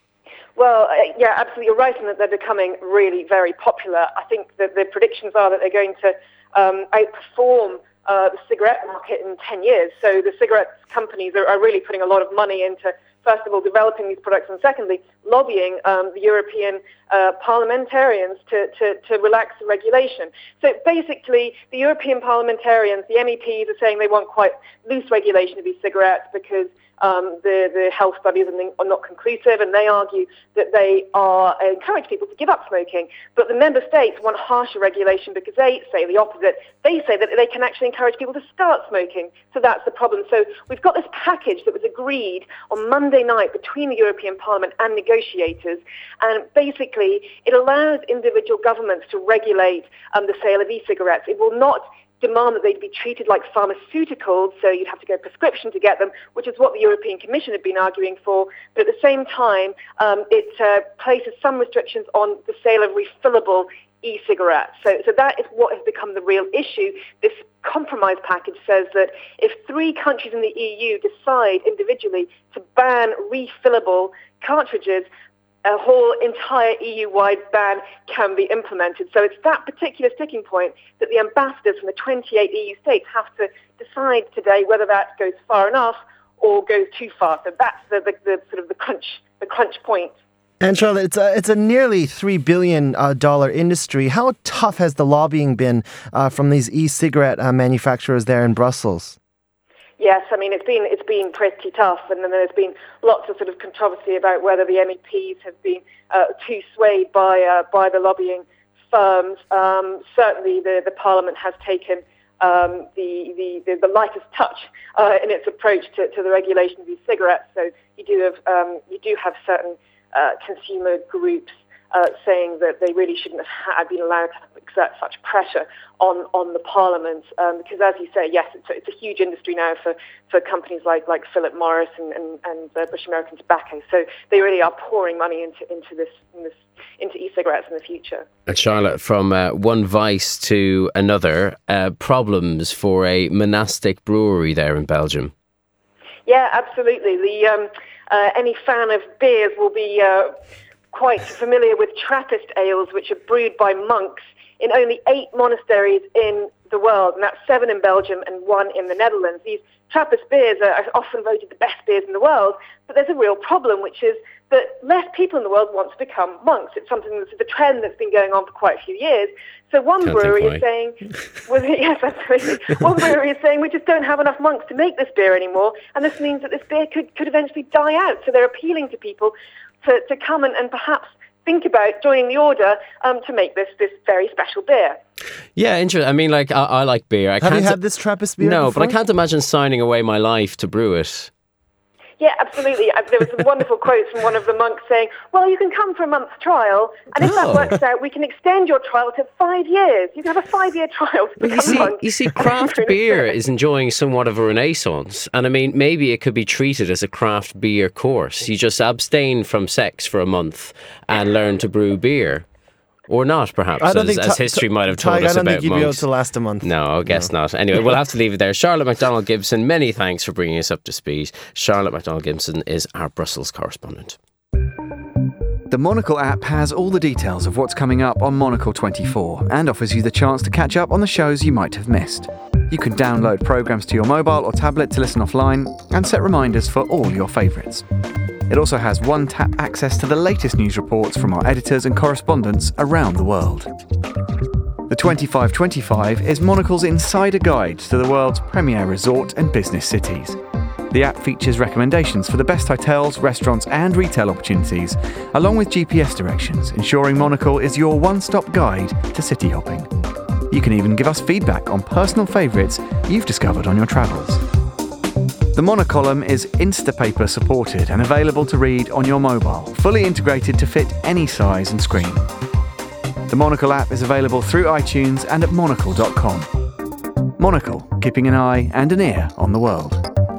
Speaker 26: Well, uh, yeah, absolutely. You're right in that they're becoming really very popular. I think that the predictions are that they're going to um, outperform Uh, the cigarette market in ten years. So the cigarette companies are, are really putting a lot of money into, first of all, developing these products, and secondly, lobbying um, the European uh, parliamentarians to, to, to relax the regulation. So basically, the European parliamentarians, the M E Ps, are saying they want quite loose regulation of these cigarettes because um, the, the health studies are not conclusive, and they argue that they are uh, encourage people to give up smoking. But the member states want harsher regulation because they say the opposite. They say that they can actually encourage people to start smoking. So that's the problem. So we've got this package that was agreed on Monday night between the European Parliament and negotiators, and basically it allows individual governments to regulate um, the sale of e-cigarettes. It will not demand that they'd be treated like pharmaceuticals, so you'd have to go prescription to get them, which is what the European Commission had been arguing for. But at the same time, um, it uh, places some restrictions on the sale of refillable e-cigarettes. So, so that is what has become the real issue. This compromise package says that if three countries in the E U decide individually to ban refillable cartridges, a whole entire E U-wide ban can be implemented. So it's that particular sticking point that the ambassadors from the twenty-eight E U states have to decide today whether that goes far enough or goes too far. So that's the, the, the sort of the crunch, the crunch point.
Speaker 1: And Charlotte, it's a, it's a nearly three billion dollars uh, industry. How tough has the lobbying been uh, from these e-cigarette uh, manufacturers there in Brussels?
Speaker 26: Yes, I mean, it's been it's been pretty tough, and then there's been lots of sort of controversy about whether the M E Ps have been uh, too swayed by uh, by the lobbying firms. Um, certainly, the, the Parliament has taken um, the, the, the, the lightest touch uh, in its approach to, to the regulation of these cigarettes. So you do have um, you do have certain uh, consumer groups uh, saying that they really shouldn't have had, been allowed to exert such pressure on, on the Parliament, um, because as you say, yes, it's a, it's a huge industry now for, for companies like, like Philip Morris and, and, and uh, British American Tobacco. So they really are pouring money into, into this, in this into e-cigarettes in the future.
Speaker 2: And Charlotte, from uh, one vice to another, uh, problems for a monastic brewery there in Belgium.
Speaker 26: Yeah, absolutely. The um, uh, any fan of beers will be uh, quite familiar with Trappist ales, which are brewed by monks in only eight monasteries in the world, and that's seven in Belgium and one in the Netherlands. These Trappist beers are often voted the best beers in the world, but there's a real problem, which is that less people in the world want to become monks. It's something that's the trend that's been going on for quite a few years. So one
Speaker 2: Can't
Speaker 26: brewery
Speaker 2: think
Speaker 26: is saying, well, yes, absolutely. One brewery is saying we just don't have enough monks to make this beer anymore, and this means that this beer could, could eventually die out. So they're appealing to people to, to come and, and perhaps think about joining the order um, to make this this very special beer.
Speaker 2: Yeah, interesting. I mean, like, I, I like beer. I
Speaker 1: Have
Speaker 2: can't
Speaker 1: you had this Trappist beer
Speaker 2: No,
Speaker 1: before?
Speaker 2: but I can't imagine signing away my life to brew it.
Speaker 26: Yeah, absolutely. Uh, There was some wonderful quotes from one of the monks saying, well, you can come for a month's trial, and if
Speaker 2: Oh.
Speaker 26: that works out, we can extend your trial to five years. You can have a five-year trial to
Speaker 2: Well, you
Speaker 26: become
Speaker 2: see,
Speaker 26: a monk.
Speaker 2: you see, craft beer is enjoying somewhat of a renaissance, and I mean, maybe it could be treated as a craft beer course. You just abstain from sex for a month and learn to brew beer, or not, perhaps,
Speaker 1: I don't
Speaker 2: as,
Speaker 1: think
Speaker 2: as
Speaker 1: Ti-
Speaker 2: history
Speaker 1: Ti-
Speaker 2: might have told
Speaker 1: Tig,
Speaker 2: us
Speaker 1: I don't
Speaker 2: about
Speaker 1: think you'd be able
Speaker 2: monks.
Speaker 1: to last a month.
Speaker 2: No, I guess not. Anyway, we'll have to leave it there. Charlotte MacDonald Gibson, many thanks for bringing us up to speed. Charlotte MacDonald Gibson is our Brussels correspondent.
Speaker 24: The Monocle app has all the details of what's coming up on Monocle twenty-four and offers you the chance to catch up on the shows you might have missed. You can download programmes to your mobile or tablet to listen offline and set reminders for all your favourites. It also has one-tap access to the latest news reports from our editors and correspondents around the world. The twenty-five twenty-five is Monocle's insider guide to the world's premier resort and business cities. The app features recommendations for the best hotels, restaurants and retail opportunities, along with G P S directions, ensuring Monocle is your one-stop guide to city hopping. You can even give us feedback on personal favourites you've discovered on your travels. The Monocolumn is Instapaper supported and available to read on your mobile, fully integrated to fit any size and screen. The Monocle app is available through iTunes and at monocle dot com. Monocle, keeping an eye and an ear on the world.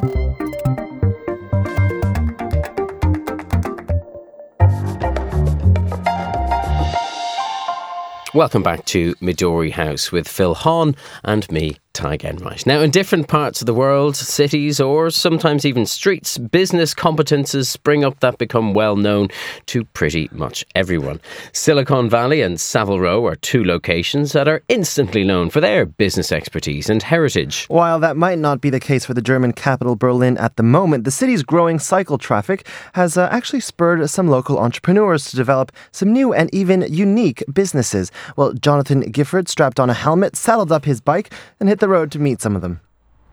Speaker 2: Welcome back to Midori House with Phil Hahn and me, Tig Enright. Now, in different parts of the world, cities or sometimes even streets, business competences spring up that become well known to pretty much everyone. Silicon Valley and Savile Row are two locations that are instantly known for their business expertise and heritage.
Speaker 1: While that might not be the case for the German capital Berlin at the moment, the city's growing cycle traffic has uh, actually spurred some local entrepreneurs to develop some new and even unique businesses. Well, Jonathan Gifford strapped on a helmet, saddled up his bike, and hit the road to meet some of them.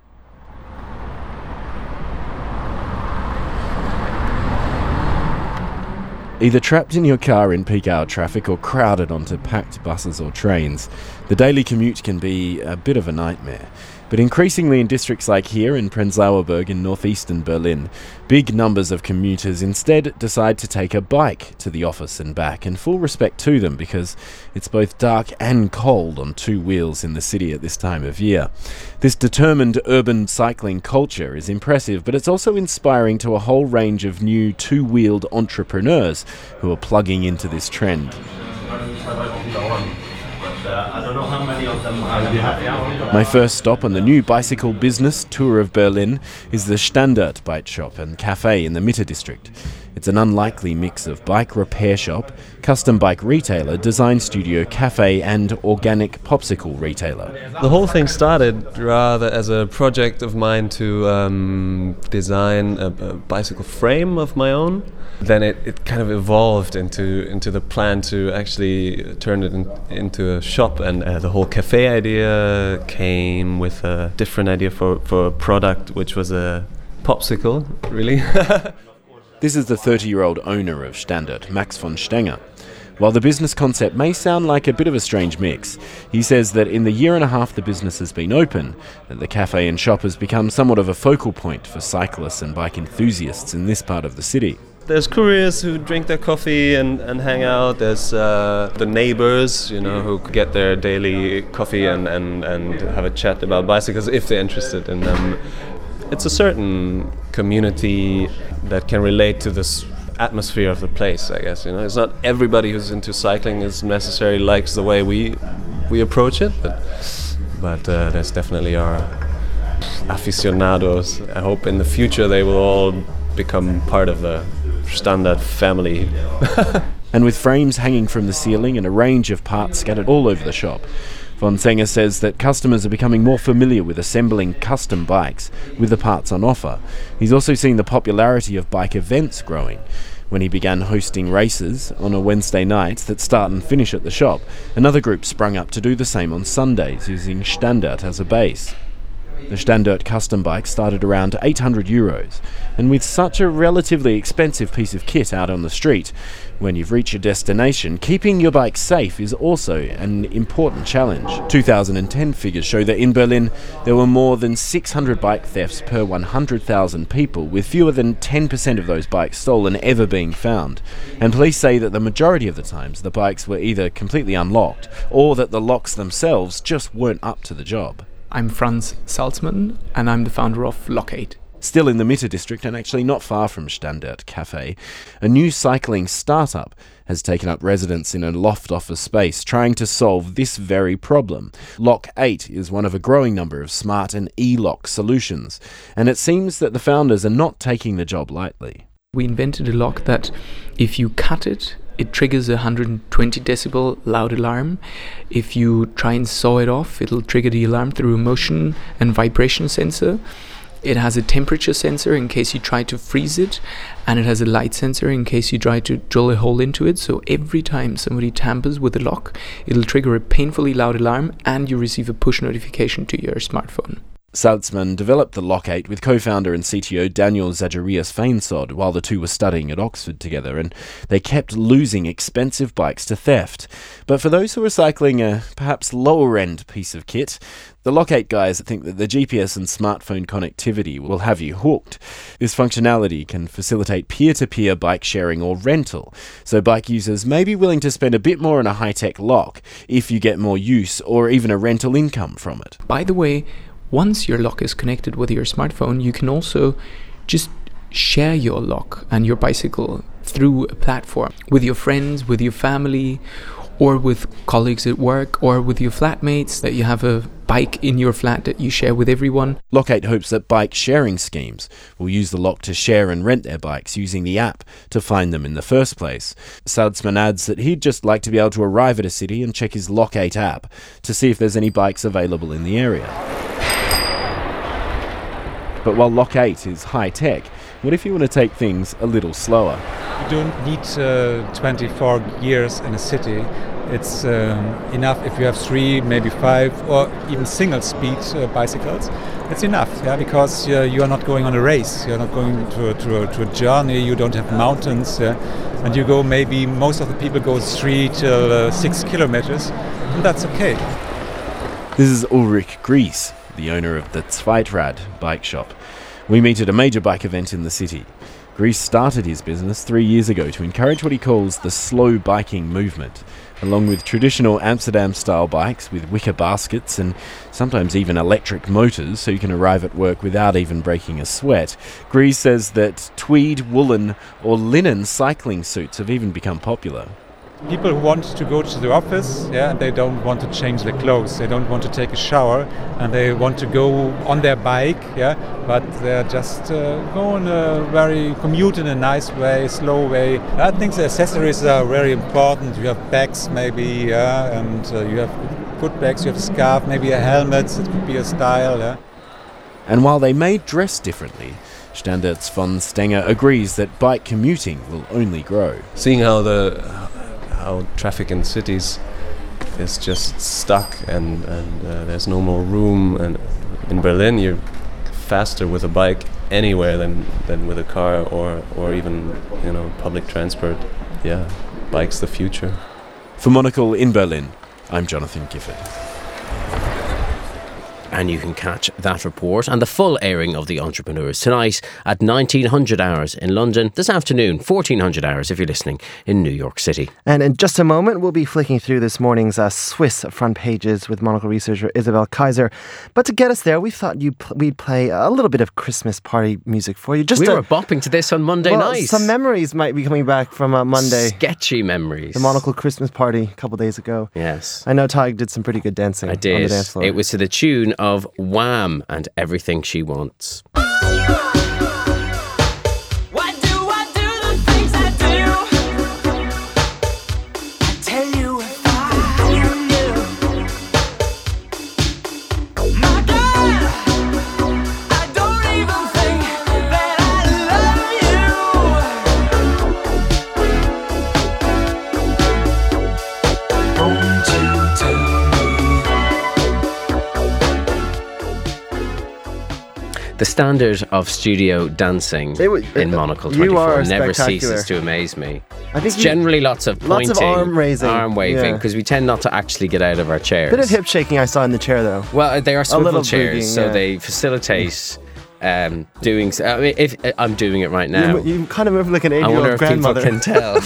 Speaker 5: Either trapped in your car in peak hour traffic or crowded onto packed buses or trains, the daily commute can be a bit of a nightmare. But increasingly in districts like here in Prenzlauer Berg in northeastern Berlin, big numbers of commuters instead decide to take a bike to the office and back, and full respect to them because it's both dark and cold on two wheels in the city at this time of year. This determined urban cycling culture is impressive, but it's also inspiring to a whole range of new two-wheeled entrepreneurs who are plugging into this trend.
Speaker 6: I don't know how many of them are.
Speaker 5: My first stop on the new bicycle business tour of Berlin is the Standard Bike Shop and Cafe in the Mitte district. It's an unlikely mix of bike repair shop, custom bike retailer, design studio, cafe and organic popsicle retailer.
Speaker 7: The whole thing started rather as a project of mine to um, design a, a bicycle frame of my own. Then it, it kind of evolved into into the plan to actually turn it in, into a shop, and uh, the whole cafe idea came with a different idea for, for a product, which was a popsicle, really.
Speaker 5: This is the thirty-year-old owner of Standard, Max von Stenger. While the business concept may sound like a bit of a strange mix, he says that in the year and a half the business has been open, that the cafe and shop has become somewhat of a focal point for cyclists and bike enthusiasts in this part of the city.
Speaker 7: There's couriers who drink their coffee and, and hang out. There's uh, the neighbors, you know, who get their daily coffee and, and, and have a chat about bicycles if they're interested in them. It's a certain community that can relate to this atmosphere of the place, I guess. You know, it's not everybody who's into cycling is necessarily likes the way we we approach it, but but uh, there's definitely our aficionados. I hope in the future they will all become part of the Standard family.
Speaker 5: and with frames hanging from the ceiling and a range of parts scattered all over the shop. Von Senger says that customers are becoming more familiar with assembling custom bikes with the parts on offer. He's also seen the popularity of bike events growing. When he began hosting races on a Wednesday night that start and finish at the shop, another group sprung up to do the same on Sundays, using Standard as a base. The Standard custom bike started around eight hundred euros, and with such a relatively expensive piece of kit out on the street, when you've reached your destination, keeping your bike safe is also an important challenge. two thousand ten figures show that in Berlin there were more than six hundred bike thefts per one hundred thousand people, with fewer than ten percent of those bikes stolen ever being found. And police say that the majority of the times the bikes were either completely unlocked or that the locks themselves just weren't up to the job.
Speaker 25: I'm Franz Salzmann, and I'm the founder of Lockate.
Speaker 5: Still in the Mitte district, and actually not far from Standard Cafe, a new cycling startup has taken up residence in a loft office space, trying to solve this very problem. Lockate is one of a growing number of smart and e-lock solutions, and it seems that the founders are not taking the job lightly.
Speaker 25: We invented a lock that, if you cut it, it triggers a one hundred twenty decibel loud alarm. If you try and saw it off, it'll trigger the alarm through a motion and vibration sensor. It has a temperature sensor in case you try to freeze it, and it has a light sensor in case you try to drill a hole into it. So every time somebody tampers with the lock, it'll trigger a painfully loud alarm and you receive a push notification to your smartphone.
Speaker 5: Salzmann developed the Lockate with co-founder and C T O Daniel Zacharias Feinsod while the two were studying at Oxford together, and they kept losing expensive bikes to theft. But for those who are cycling a perhaps lower-end piece of kit, the Lockate guys think that the G P S and smartphone connectivity will have you hooked. This functionality can facilitate peer-to-peer bike sharing or rental, so bike users may be willing to spend a bit more on a high-tech lock if you get more use or even a rental income from it.
Speaker 25: By the way, once your lock is connected with your smartphone, you can also just share your lock and your bicycle through a platform with your friends, with your family, or with colleagues at work, or with your flatmates, that you have a bike in your flat that you share with everyone.
Speaker 5: Lockate hopes that bike sharing schemes will use the lock to share and rent their bikes using the app to find them in the first place. Salzmann adds that he'd just like to be able to arrive at a city and check his Lockate app to see if there's any bikes available in the area. But while Lockate is high-tech, what if you want to take things a little slower?
Speaker 9: You don't need uh, twenty-four gears in a city. It's um, enough if you have three, maybe five, or even single-speed uh, bicycles. It's enough, yeah, because uh, you are not going on a race. You're not going to, to, to a journey. You don't have mountains, yeah, and you go maybe most of the people go three till uh, six kilometers, and that's okay.
Speaker 5: This is Ulrich Gries, the owner of the Zweitrad bike shop. We meet at a major bike event in the city. Gries started his business three years ago to encourage what he calls the slow biking movement, along with traditional Amsterdam-style bikes with wicker baskets and sometimes even electric motors so you can arrive at work without even breaking a sweat. Gries says that tweed, woolen or linen cycling suits have even become popular.
Speaker 9: People who want to go to the office, yeah, and they don't want to change their clothes, they don't want to take a shower, and they want to go on their bike, yeah, but they're just uh, going a very commute in a nice way, slow way. I think the accessories are very important. You have bags, maybe, yeah, and uh, you have good bags. You have a scarf, maybe a helmet. It could be a style, yeah.
Speaker 5: And while they may dress differently, Standards von Stenger agrees that bike commuting will only grow.
Speaker 7: Seeing how the how traffic in cities is just stuck and, and uh, there's no more room, and in Berlin you're faster with a bike anywhere than, than with a car or, or even, you know, public transport. Yeah, bike's the future.
Speaker 5: For Monocle in Berlin, I'm Jonathan Gifford.
Speaker 2: And you can catch that report and the full airing of The Entrepreneurs tonight at nineteen hundred hours in London, this afternoon, fourteen hundred hours if you're listening in New York City.
Speaker 1: And in just a moment, we'll be flicking through this morning's uh, Swiss front pages with Monocle researcher Isabel Kaiser. But to get us there, we thought you'd pl- we'd play a little bit of Christmas party music for you. Just
Speaker 2: we
Speaker 1: to,
Speaker 2: were bopping to this on Monday
Speaker 1: well,
Speaker 2: night.
Speaker 1: Some memories might be coming back from uh, Monday.
Speaker 2: Sketchy memories.
Speaker 1: The Monocle Christmas party a couple days ago.
Speaker 2: Yes.
Speaker 1: I know Tig did some pretty good dancing
Speaker 2: I did.
Speaker 1: on the dance floor.
Speaker 2: It was to the tune of Wham! And Everything She Wants.
Speaker 10: Why do I do the things I do?
Speaker 2: The standard of studio dancing
Speaker 1: w-
Speaker 2: in
Speaker 1: uh,
Speaker 2: Monocle
Speaker 1: you
Speaker 2: twenty-four
Speaker 1: are
Speaker 2: never
Speaker 1: spectacular.
Speaker 2: ceases to amaze me.
Speaker 1: I think
Speaker 2: it's
Speaker 1: you-
Speaker 2: generally lots of
Speaker 1: lots
Speaker 2: pointing,
Speaker 1: of arm raising,
Speaker 2: arm waving,
Speaker 1: yeah.
Speaker 2: because we tend not to actually get out of our chairs.
Speaker 1: Bit of hip shaking I saw in the chair though.
Speaker 2: Well, they are
Speaker 1: A
Speaker 2: swivel
Speaker 1: little
Speaker 2: chairs,
Speaker 1: boogieing,
Speaker 2: so
Speaker 1: yeah.
Speaker 2: they facilitate um, doing. s- I mean, if I'm doing it right now,
Speaker 1: You, you kind of move like an
Speaker 2: I wonder
Speaker 1: eighty-year-old
Speaker 2: if
Speaker 1: grandmother.
Speaker 2: people can tell.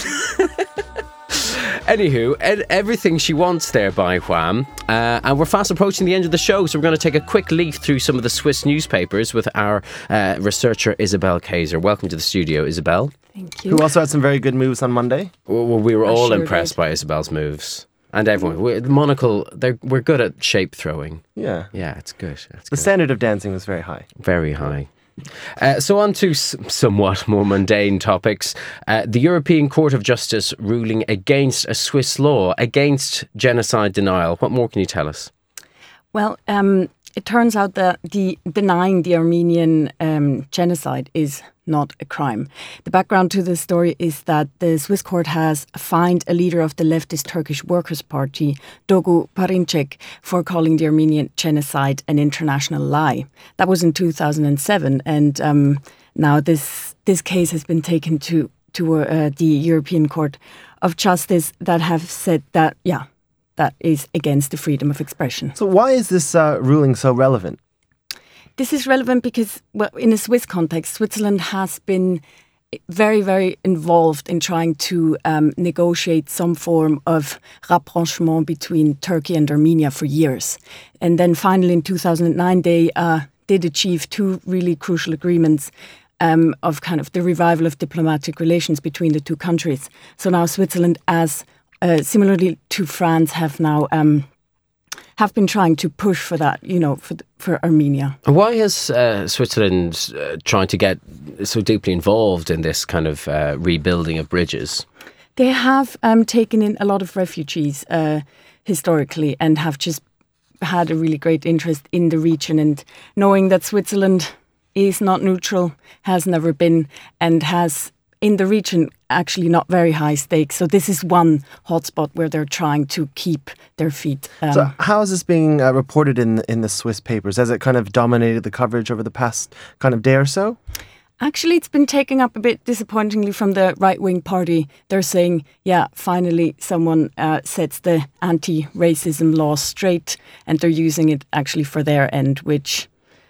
Speaker 2: Anywho, ed- everything she wants there by Wham. Uh, and we're fast approaching the end of the show, so we're going to take a quick leaf through some of the Swiss newspapers with our uh, researcher, Isabel Kaiser. Welcome to the studio, Isabel.
Speaker 21: Thank
Speaker 1: Who also had some very good moves on Monday.
Speaker 2: Well, well, we were
Speaker 21: I
Speaker 2: all
Speaker 21: sure
Speaker 2: impressed
Speaker 21: did.
Speaker 2: by Isabel's moves. And everyone. We, Monocle, they're, we're good at shape throwing.
Speaker 1: Yeah.
Speaker 2: Yeah, it's good. It's
Speaker 1: The
Speaker 2: good.
Speaker 1: standard of dancing was very high.
Speaker 2: Very high. Uh, so on to s- somewhat more mundane topics. Uh, the European Court of Justice ruling against a Swiss law against genocide denial. What more can you tell us?
Speaker 22: Well, um, it turns out that the denying the Armenian um, genocide is not a crime. The background to this story is that the Swiss court has fined a leader of the leftist Turkish Workers' Party, Dogu Perinçek, for calling the Armenian genocide an international lie. That was in two thousand seven, and um, now this this case has been taken to to uh, the European Court of Justice that have said that, yeah, that is against the freedom of expression.
Speaker 1: So why is this uh, ruling so relevant?
Speaker 22: This is relevant because, well, in a Swiss context, Switzerland has been very, very involved in trying to um, negotiate some form of rapprochement between Turkey and Armenia for years. And then finally in two thousand nine, they uh, did achieve two really crucial agreements um, of kind of the revival of diplomatic relations between the two countries. So now Switzerland, as uh, similarly to France, have now um, have been trying to push for that, you know, for for Armenia.
Speaker 2: Why is uh, Switzerland uh, trying to get so deeply involved in this kind of uh, rebuilding of bridges?
Speaker 22: They have um, taken in a lot of refugees uh, historically and have just had a really great interest in the region, and knowing that Switzerland is not neutral, has never been, and has in the region actually not very high stakes. So this is one hotspot where they're trying to keep their feet. Um,
Speaker 1: So how is this being uh, reported in in the Swiss papers? Has it kind of dominated the coverage over the past kind of day or so?
Speaker 22: Actually, it's been taken up a bit disappointingly from the right-wing party. They're saying, yeah, finally someone uh, sets the anti-racism law straight, and they're using it actually for their end, which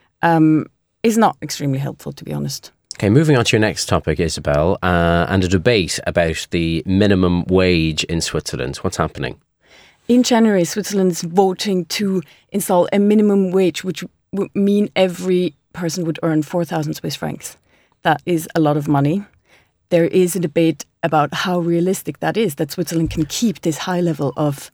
Speaker 22: um, is not extremely helpful, to be honest.
Speaker 2: Okay, moving on to your next topic, Isabel, uh, and a debate about the minimum wage in Switzerland. What's happening?
Speaker 22: In January, Switzerland is voting to install a minimum wage, which would mean every person would earn four thousand Swiss francs. That is a lot of money. There is a debate about how realistic that is, that Switzerland can keep this high level of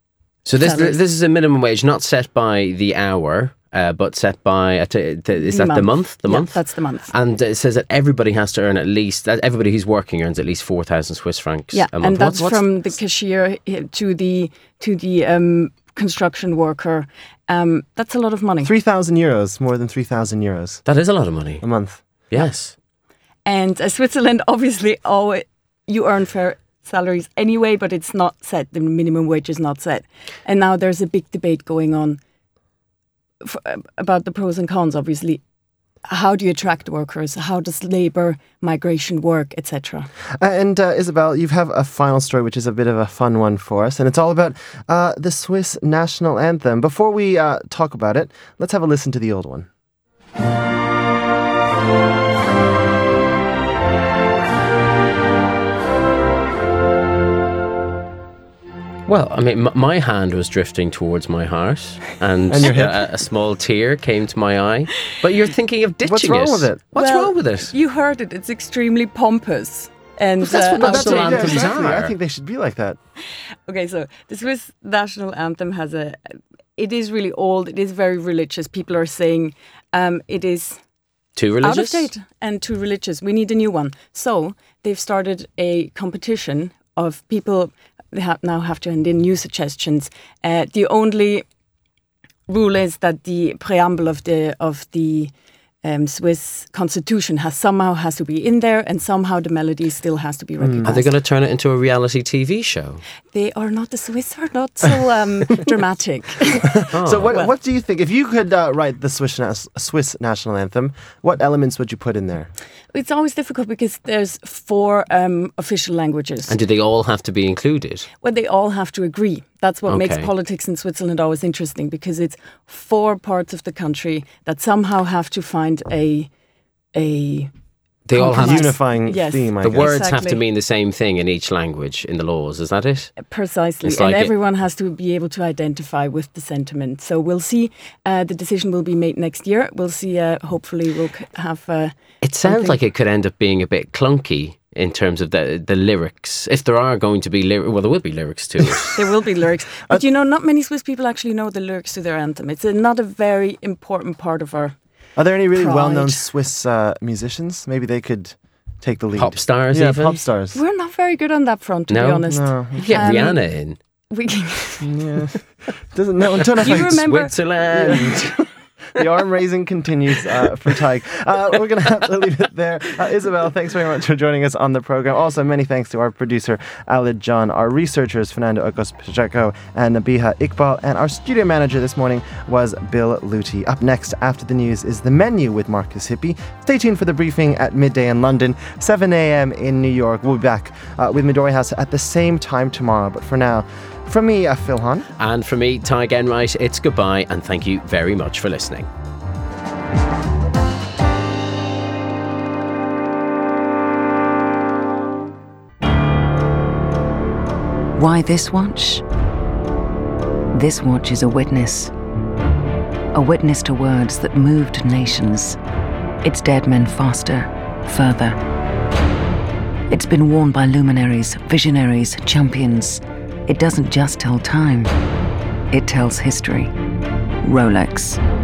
Speaker 2: So this
Speaker 22: salaries.
Speaker 2: this is a minimum wage not set by the hour, uh, but set by, a t- t- is
Speaker 22: The
Speaker 2: that the month? The
Speaker 22: Yeah,
Speaker 2: month?
Speaker 22: that's the month.
Speaker 2: And it says that everybody has to earn at least, that everybody who's working earns at least four thousand Swiss francs
Speaker 22: Yeah,
Speaker 2: a month.
Speaker 22: and that's
Speaker 2: What's- what's-
Speaker 22: from the cashier to the to the um, construction worker. Um, that's a lot of money.
Speaker 1: three thousand euros, more than three thousand euros.
Speaker 2: That is a lot of money.
Speaker 1: A month.
Speaker 2: Yes.
Speaker 22: And uh, Switzerland, obviously, always, you earn fair salaries anyway, but it's not set. The minimum wage is not set. And now there's a big debate going on for, uh, about the pros and cons, obviously. How do you attract workers? How does labour migration work, et cetera?
Speaker 1: Uh, and uh, Isabel, you have a final story, which is a bit of a fun one for us, and it's all about uh, the Swiss national anthem. Before we uh, talk about it, let's have a listen to the old one.
Speaker 2: Well, I mean, m- my hand was drifting towards my heart, and,
Speaker 1: And your hip.
Speaker 2: a, a small tear came to my eye. But you're thinking of ditching
Speaker 1: What's wrong
Speaker 2: it.
Speaker 1: with it?
Speaker 2: What's
Speaker 22: Well,
Speaker 2: wrong with it?
Speaker 22: You heard it. It's extremely pompous. And
Speaker 2: But that's what
Speaker 22: uh,
Speaker 2: national
Speaker 1: Yeah,
Speaker 2: anthems
Speaker 1: exactly.
Speaker 2: are.
Speaker 1: I think they should be like that.
Speaker 22: Okay, so the Swiss national anthem has a. It is really old. It is very religious. People are saying um, it is
Speaker 2: Too
Speaker 22: out of
Speaker 2: religious?
Speaker 22: date and too religious. We need a new one. So they've started a competition of people. They have now have to hand in new suggestions. Uh, the only rule is that the preamble of the of the um, Swiss constitution has somehow has to be in there, and somehow the melody still has to be recognized.
Speaker 2: Are they going to turn it into a reality T V show?
Speaker 22: They are not. The Swiss are not so um, dramatic.
Speaker 2: Oh.
Speaker 1: So what,
Speaker 22: Well-
Speaker 1: what do you think? If you could uh, write the Swiss, nas- Swiss national anthem, what elements would you put in there?
Speaker 22: It's always difficult because there's four um, official languages.
Speaker 2: And do they all have to be included?
Speaker 22: Well, they all have to agree. That's what makes
Speaker 2: Okay.
Speaker 22: politics in Switzerland always interesting, because it's four parts of the country that somehow have to find a a
Speaker 2: They all have
Speaker 22: compromise.
Speaker 1: unifying
Speaker 22: Yes,
Speaker 1: theme, I
Speaker 2: The
Speaker 1: guess.
Speaker 2: words have to
Speaker 22: Exactly.
Speaker 2: mean the same thing in each language in the laws. Is that it?
Speaker 22: Precisely,
Speaker 2: It's
Speaker 22: and
Speaker 2: like it-
Speaker 22: everyone has to be able to identify with the sentiment. So we'll see. Uh, the decision will be made next year. We'll see. Uh, hopefully, we'll c- have. Uh,
Speaker 2: It sounds
Speaker 22: something.
Speaker 2: like it could end up being a bit clunky in terms of the the lyrics. If there are going to be lyrics, well, there will be lyrics to it.
Speaker 22: There will be lyrics, but you know, not many Swiss people actually know the lyrics to their anthem. It's a, not a very important part of our.
Speaker 1: Are there any really
Speaker 22: Pride.
Speaker 1: well-known Swiss uh, musicians? Maybe they could take the lead.
Speaker 2: Pop stars,
Speaker 1: yeah,
Speaker 2: even?
Speaker 1: pop stars.
Speaker 22: We're not very good on that front, to
Speaker 2: No?
Speaker 22: be honest.
Speaker 1: No.
Speaker 2: You get
Speaker 22: Um,
Speaker 2: Rihanna in.
Speaker 22: We
Speaker 1: Yeah, doesn't no, don't know if
Speaker 22: Do you
Speaker 1: I-
Speaker 22: remember-
Speaker 2: Switzerland.
Speaker 1: Yeah. The arm raising continues uh, for Tig. Uh, we're going to have to leave it there. Uh, Isabel, thanks very much for joining us on the program. Also, many thanks to our producer, Alid John, our researchers, Fernando Agos Pacheco and Nabiha Iqbal, and our studio manager this morning was Bill Luty. Up next, after the news, is The Menu with Marcus Hippie. Stay tuned for the briefing at midday in London, seven a.m. in New York. We'll be back uh, with Midori House at the same time tomorrow. But for now, from me, uh, Phil Hahn.
Speaker 2: And for me, Tig Enright, it's goodbye, and thank you very much for listening.
Speaker 10: Why this watch? This watch is a witness. A witness to words that moved nations. It's dead men faster, further. It's been worn by luminaries, visionaries, champions. It doesn't just tell time, it tells history. Rolex.